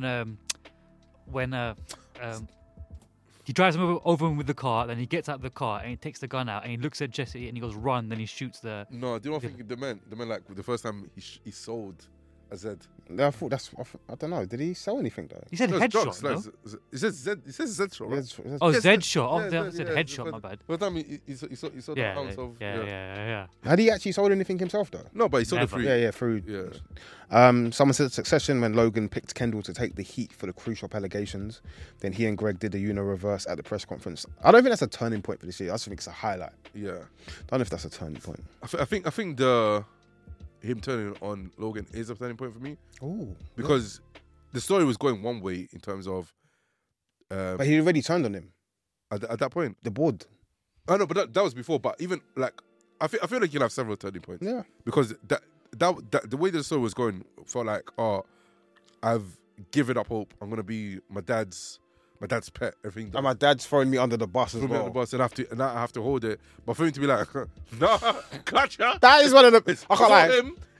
he drives him over him with the car, then he gets out of the car and he takes the gun out and he looks at Jesse and he goes run, then he shoots the. No, do you not think the man like the first time he sold a Z? I thought I don't know. Did he sell anything though? He said No, it's headshot. drugs, No? like, it says Z. It says Z shot, right? Oh, Yes, Z shot. Oh, yeah, I said yeah, headshot. My bad. By the time he saw the Yeah, ounce of yeah. Had he actually sold anything himself though? No, but he sold it Never. free. Yeah, through. Yeah. Someone said Succession when Logan picked Kendall to take the heat for the cruise shop allegations. Then he and Greg did the reverse at the press conference. I don't think that's a turning point for this year. I just think it's a highlight. Yeah. I don't know if that's a turning point. I think him turning on Logan is a turning point for me, Oh, because the story was going one way in terms of. but he already turned on him. At that point, The board. I know, but that was before. But even like, I feel like you'll have several turning points. Yeah. Because that the way the story was going felt like, I've given up hope. I'm gonna be my dad's pet. Everything. And my dad's throwing me under the bus as Threw me on well. the bus and I have to hold it. But for him to be like, no, gotcha. That is one of the. It's, I can't lie. him.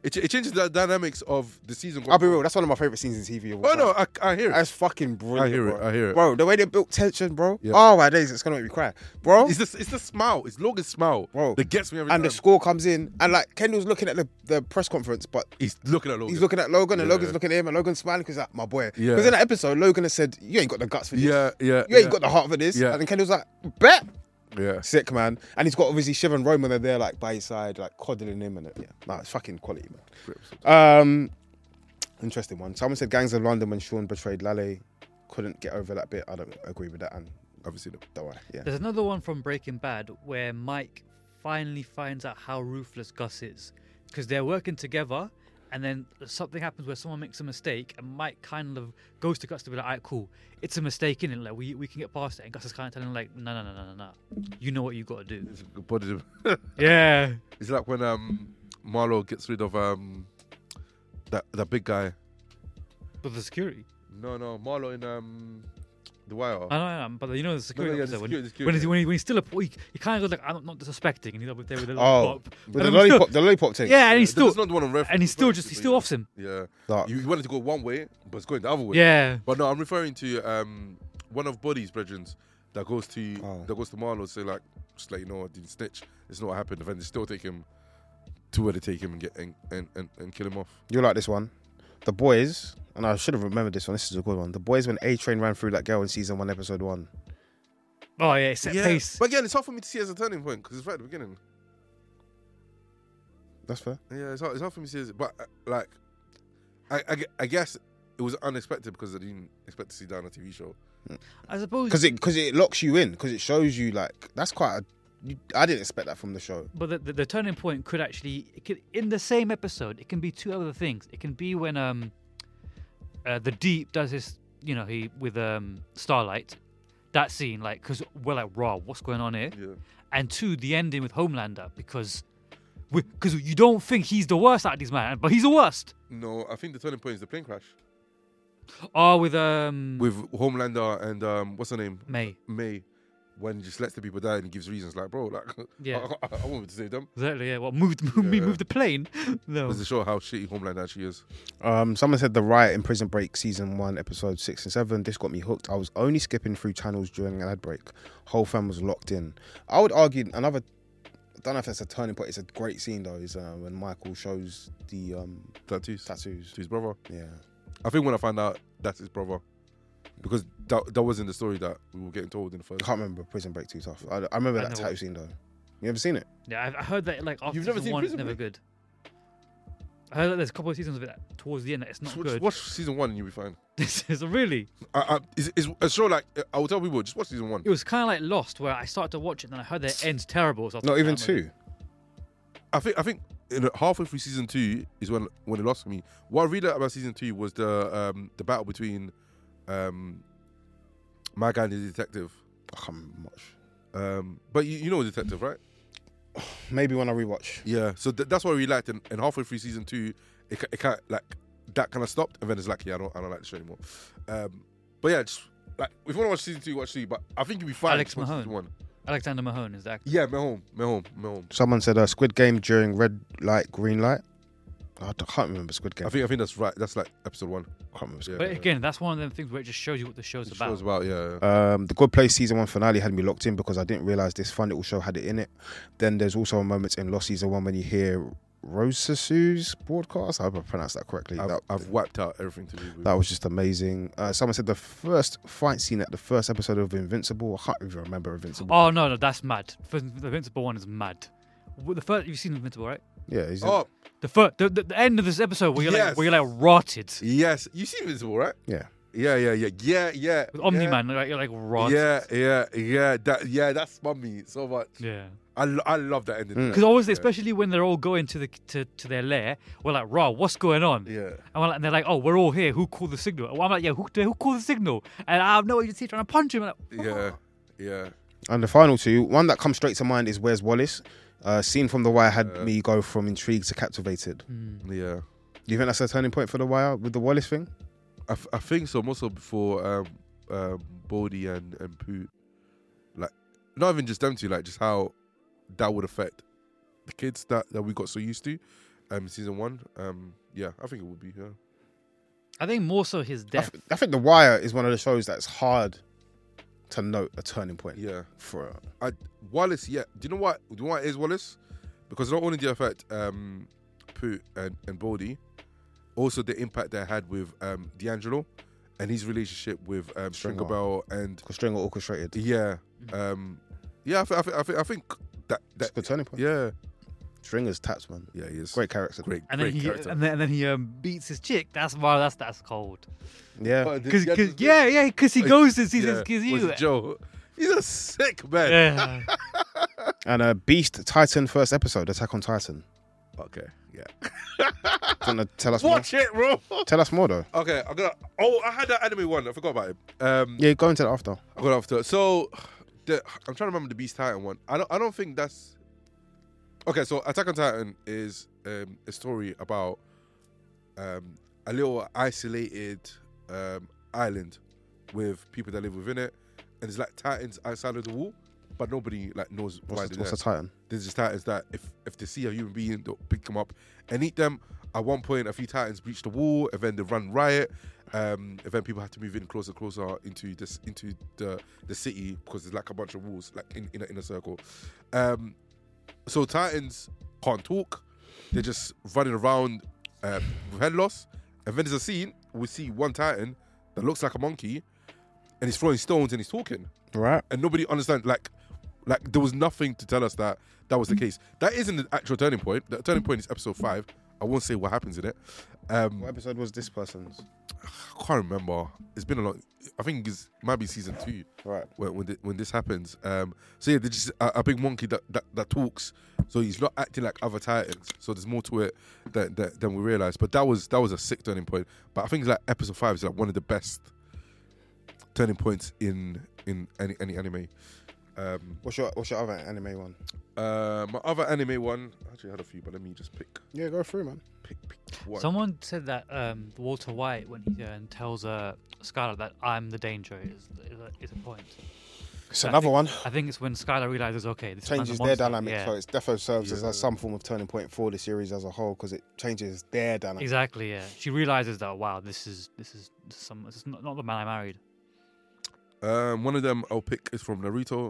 it changes the dynamics of the season. I'll be real. That's one of my favorite scenes in TV. of all Oh time. no, I hear it. That's fucking brilliant. I hear it. bro. I hear it. Bro, the way they built tension, bro. Yeah. Oh my days, it's gonna make me cry, bro. It's the smile. It's Logan's smile, Bro. that gets me every And time. the score comes in, and like Kendall's looking at the press conference, but He's looking at Logan. he's looking at Logan, and Yeah. Logan's looking at him, and Logan's smiling because like, my boy. Yeah. Because in that episode, Logan has said, "You ain't got the guts for this. Yeah, yeah. You ain't got the heart for this." Yeah. And then Kendall's like, "Bet." Yeah. Sick, man. And he's got obviously Shiv and Roman are there like by his side, like coddling him, and yeah, nah, it's fucking quality, man. Interesting one. Someone said Gangs of London when Sean betrayed Lale. Couldn't get over that bit. I don't agree with that, and Obviously, no. don't worry. Yeah. There's another one from Breaking Bad where Mike finally finds out how ruthless Gus is because they're working together, and then something happens where someone makes a mistake, and Mike kind of goes to Gus to be like, "Alright, cool, it's a mistake, innit? Like we can get past it." And Gus is kind of telling him like, "No, you know what you got to do." It's a good body. Yeah. It's like when Marlo gets rid of that big guy. But the security. No, Marlo in The Wire. I know, but you know the security yeah, officer, the security, when yeah. he's still he kind of goes like, "I'm not disrespecting," and he's up there with the Oh, lollipop. with And the I'm lollipop, the lollipop thing. Yeah, and he's still That's not the one on reference. and he still offs him. Yeah. Dark. You wanted to go one way, but it's going the other way. Yeah. But no, I'm referring to one of Buddy's brethren that goes to Marlo to say like, just let you know, I didn't snitch. It's not what happened. And then they still take him to where they take him and get and kill him off. You like this one? The Boys, and I should have remembered this one. This is a good one. The Boys when A-Train ran through that girl in season 1, episode 1. Oh yeah, set pace. But again, it's hard for me to see as a turning point because it's right at the beginning. That's fair. Yeah, it's hard for me to see as, but like, I guess it was unexpected because I didn't expect to see that on a TV show. I suppose Because it locks you in, because it shows you like that's quite a. I didn't expect that from the show. But the turning point could actually, in the same episode, it can be two other things. It can be when the Deep does his, he with Starlight, that scene, like, because we're like, raw, what's going on here? Yeah. And two, the ending with Homelander, because you don't think he's the worst out of these man, but he's the worst. No, I think the turning point is the plane crash Oh, with Homelander and what's her name? May. When he just lets the people die and he gives reasons like, bro, like, Yeah. I want to save them. Exactly. Yeah. What move the plane? No. Because to show how shitty Homelander actually is. Someone said the riot in Prison Break season 1, episode 6 and 7. This got me hooked. I was only skipping through channels during an ad break. Whole fam was locked in. I would argue another. I don't know if that's a turning point. It's a great scene though. Is when Michael shows the Tattoos. tattoos. To his brother. Yeah. I think when I found out that's his brother, because that wasn't the story that we were getting told in the first. I can't remember Prison Break too tough. I remember that never- tattoo scene though. You ever seen it? Yeah, I heard that like after You've never season seen 1, it's Prison never Break? good. I heard that there's a couple of seasons of it towards the end that it's not Just good. watch season 1 and you'll be fine. This is really. It's a show like, I will tell people, just watch season 1. It was kind of like Lost, where I started to watch it and I heard that it ends terrible. So I was Not like, even "Damn, 2. I think halfway through season 2 is when it lost me. What I really liked about season 2 was the battle between my guy and the detective. I can't remember much. But you know the detective, right? Maybe when I rewatch. Yeah. So that's what I really liked. And halfway through season 2, it kind of like that kind of stopped, and then it's like, yeah, I don't like the show anymore. But yeah, just like if you want to watch season 2, watch 2. But I think you'll be fine. Alex just watch Mahone. season 1. Alexander Mahone is the actor. Yeah, Mahone. Someone said Squid Game during red light, green light. I can't remember Squid Game. I think that's right. That's like episode 1. I can't remember Squid Yeah. But again, that's one of them things where it just shows you what the show's The about. show's about, yeah. The Good Place season 1 finale had me locked in because I didn't realise this fun little show had it in it. Then there's also a moment in Lost season 1 when you hear Rosasu's broadcast. I hope I pronounced that correctly. I've wiped out everything to do with That was just amazing. Someone said the first fight scene at the first episode of Invincible. I can't even remember Invincible. Oh no, that's mad. The Invincible one is mad. The first, you've seen Invincible, right? Yeah, he's Oh, The end of this episode where you're Yes. like rotted. yes. You see Invincible, right? yeah. Yeah. With Omni-Man, you're like rotted. Yeah. That spun me so much. Yeah. I love that ending. Because obviously, especially when they're all going to their lair, we're like, "Raw, what's going on?" Yeah. And they're like, "Oh, we're all here. Who called the signal?" Well, I'm like, "Yeah, who called the signal?" And I have no idea. Trying to punch him. I'm like, Yeah. And the final two, one that comes straight to mind is Where's Wallace? Scene from The Wire had me go from intrigued to captivated. Yeah. Do you think that's a turning point for The Wire with the Wallace thing? I think so. More so before Bodhi and Pooh. Like, not even just them two, like just how that would affect the kids that we got so used to. season 1. Yeah, I think it would be. Yeah. I think more so his death. I think The Wire is one of the shows that's hard to note a turning point. Yeah. For Wallace, yeah. Do you know what? Do you know what is Wallace? Because not only did it affect Pooh and Bodhi, also the impact they had with D'Angelo and his relationship with Stringer Bell and Stringer orchestrated. Yeah, yeah. I think that It's a good turning point. Yeah, Stringer's taps, man. yeah, he is Great character. great. And then great he character. and then he beats his chick. That's cold. Yeah. But Because yeah, because he goes to see yeah, this because was you. it Joe? He's a sick man. Yeah. And Beast Titan first episode, Attack on Titan. Okay, yeah. Do you want to tell us Watch it, bro. more? Tell us more, though. Okay, I'm gonna. Oh, I had that anime one. I forgot about it. Yeah, go into that after. I got after. So, I'm trying to remember the Beast Titan one. I don't think that's. Okay, so Attack on Titan is a story about a little isolated island with people that live within it, and it's like Titans outside of the wall, but nobody like knows why What's they're the there. Titan? There's just Titans that if they see a human being, they'll pick them up and eat them. At one point, a few Titans breach the wall, and then they run riot. And then people have to move in closer into the city because there's like a bunch of walls like in a circle. So Titans can't talk; they're just running around with head loss. And then there's a scene we see one Titan that looks like a monkey, and he's throwing stones and he's talking, Right. and nobody understands. Like there was nothing to tell us that was the case. That isn't the actual turning point. The turning point is episode 5. I won't say what happens in it. What episode was this person's? I can't remember. It's been a lot. I think it might be season 2 Right. when this happens. So yeah, there's just a big monkey that talks. So he's not acting like other Titans. So there's more to it than we realized. But that was a sick turning point. But I think like episode 5 is like one of the best turning points in any anime. What's your other anime one? My other anime one, I actually had a few, but let me just pick Yeah, go through, man. one. Someone said that Walter White, when he tells Skylar that I'm the danger, is a point. It's I another think- one. I think it's when Skylar realizes, okay, this Changes man's a their monster. dynamic, Yeah, so it defo serves as some form of turning point for the series as a whole because it changes their dynamic. exactly. Yeah, she realizes that wow, this is not the man I married. One of them I'll pick is from Naruto.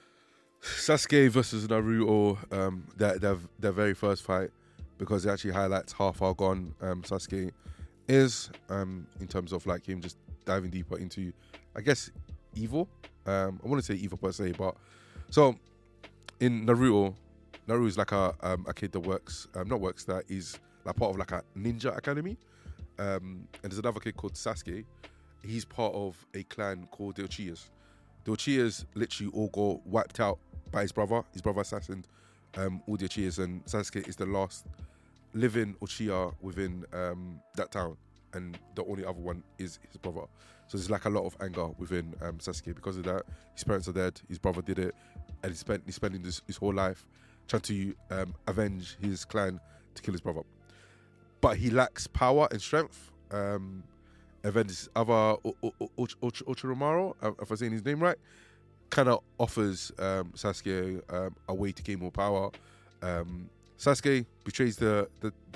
Sasuke versus Naruto, their very first fight, because it actually highlights how far gone Sasuke is in terms of like him just diving deeper into, I guess, evil. I wouldn't say evil per se, but so in Naruto is like a kid that that is like part of like a ninja academy, and there's another kid called Sasuke. He's part of a clan called the Uchihas. The Uchihas literally all got wiped out by his brother. His brother assassinated all the Uchihas, and Sasuke is the last living Uchiha within that town, and the only other one is his brother. So there's like a lot of anger within Sasuke because of that. His parents are dead. His brother did it, and he's spending his whole life trying to avenge his clan to kill his brother. But he lacks power and strength. And then this other Orochimaru, if I'm saying his name right, kind of offers Sasuke a way to gain more power. Sasuke betrays the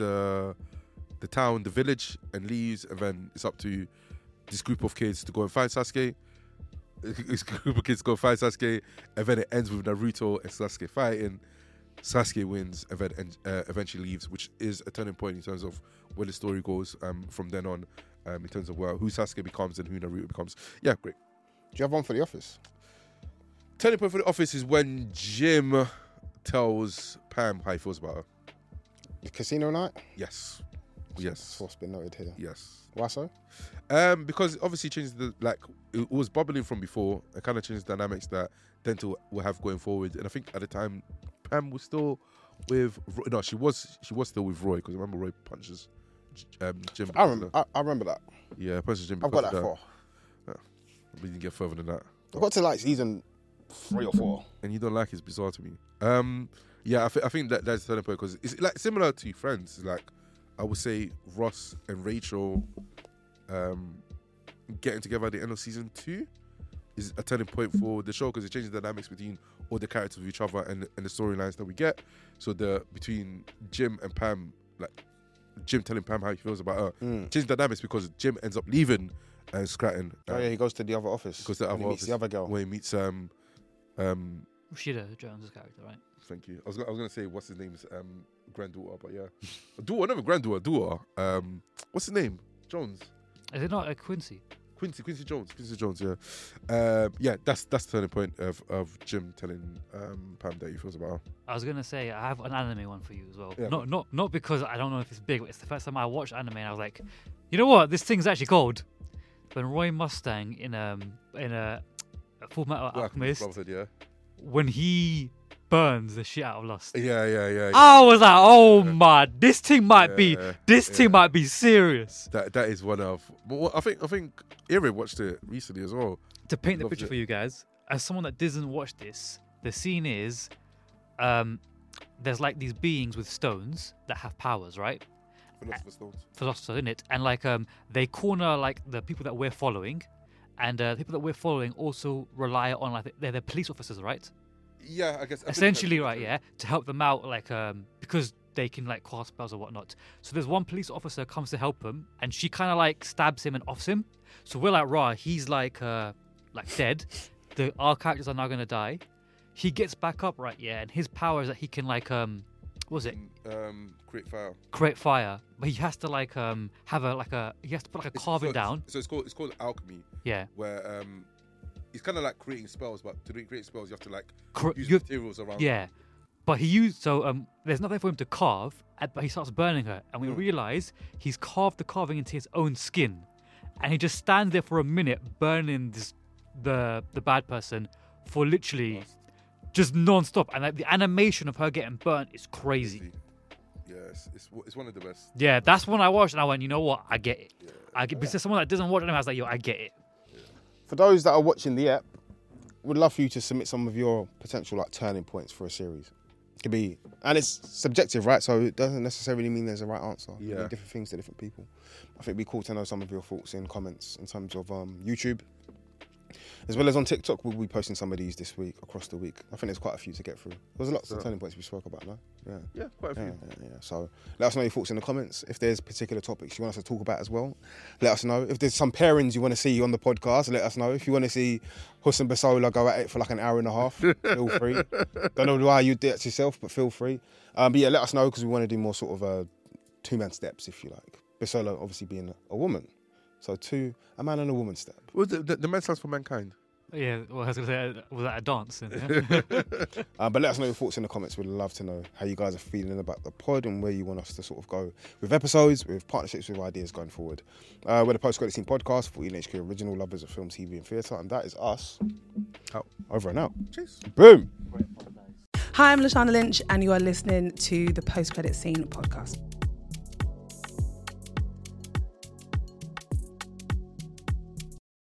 town, the village, and leaves. And then it's up to this group of kids to go and find Sasuke. This group of kids go find Sasuke, and then it ends with Naruto and Sasuke fighting. Sasuke wins, and then eventually leaves, which is a turning point in terms of where the story goes from then on. In terms of who Sasuke becomes and who Naruto becomes. Yeah, great. Do you have one for the office? Turning point for the office is when Jim tells Pam how he feels about her. The casino night? Yes. That's Yes. what's been noted here. Yes. Why so? Because it obviously changes it was bubbling from before. It kind of changed the dynamics that Dental will have going forward. And I think at the time, Pam was still with she was still with Roy, because remember Roy punches Jim. I remember that. Yeah, punches Jim. I've got that far. We didn't get further than that. I got to like season 3 or 4. And you don't like it's bizarre to me. Yeah, I think that's the turning point, because it's like similar to Friends. Like I would say Ross and Rachel getting together at the end of season 2 is a turning point for the show, because it changes the dynamics between all the characters of each other and the storylines that we get. So between Jim and Pam, like Jim telling Pam how he feels about her. Change dynamics because Jim ends up leaving Scranton. Oh yeah, he goes to the other office. Goes to the and other he meets office the other girl. where he meets Rashida Jones' character, right? Thank you. I was gonna say what's his name's granddaughter, but yeah, daughter, never granddaughter, daughter. What's his name? Jones. Is it not a Quincy? Quincy Jones, yeah. Yeah, that's the turning point of Jim telling Pam that he feels about her. I was gonna say I have an anime one for you as well. Yeah. Not because I don't know if it's big, but it's the first time I watched anime and I was like, you know what, this thing's actually called. When Roy Mustang in a Full Metal Alchemist, Brotherhood, yeah. when he burns the shit out of Lust. Yeah. I was like, oh my, this thing might be serious. That is one of. But I think Erin watched it recently as well. To paint the Loved picture it. for you guys, as someone that doesn't watch this, the scene is, there's like these beings with stones that have powers, right? Philosopher's Stones. Philosophers in it, and like they corner like the people that we're following, and the people that we're following also rely on like they're police officers, right? Yeah, I guess. Essentially, right? Yeah, to help them out, like because they can like cast spells or whatnot. So there's one police officer comes to help him, and she kind of like stabs him and offs him. So we're like, raw. He's like dead. Our characters are now gonna die. He gets back up, right? Yeah, and his power is that he can like create fire, but he has to like he has to put like a carving down. So it's called alchemy. Yeah, Where it's kind of like creating spells, but to create spells you have to like use you have- materials around. yeah. But he used there's nothing for him to carve, but he starts burning her, and we realize he's carved the carving into his own skin, and he just stands there for a minute burning the bad person for literally just non-stop, and like the animation of her getting burnt is crazy. Yes, it's one of the best. Yeah, that's when I watched and I went, you know what, I get it. I get because someone that doesn't watch anime, I was like, yo, I get it. For those that are watching the app, we'd love for you to submit some of your potential like turning points for a series. It could be, and it's subjective, right? So it doesn't necessarily mean there's a right answer. It mean different things to different people. I think it'd be cool to know some of your thoughts in comments in terms of YouTube. As well as on TikTok, we'll be posting some of these this week, across the week. I think there's quite a few to get through. There's lots of turning points we spoke about, no? Yeah, quite a few. Yeah. So let us know your thoughts in the comments. If there's particular topics you want us to talk about as well, let us know. If there's some pairings you want to see on the podcast, let us know. If you want to see Hussein Basola go at it for like an hour and a half, feel free. Don't know why you did it yourself, but feel free. But yeah, let us know because we want to do more sort of two-man steps, if you like. Basola obviously being a woman. So a man and a woman step. Well, the man stands for mankind. Yeah, well, I was going to say, was that a dance? But let us know your thoughts in the comments. We'd love to know how you guys are feeling about the pod and where you want us to sort of go with episodes, with partnerships, with ideas going forward. We're the Post Credit Scene podcast for HQ Original Lovers of Film, TV and Theatre, and that is us. Out. Over and out. Cheers. Boom. Hi, I'm Lashana Lynch, and you are listening to the Post Credit Scene podcast.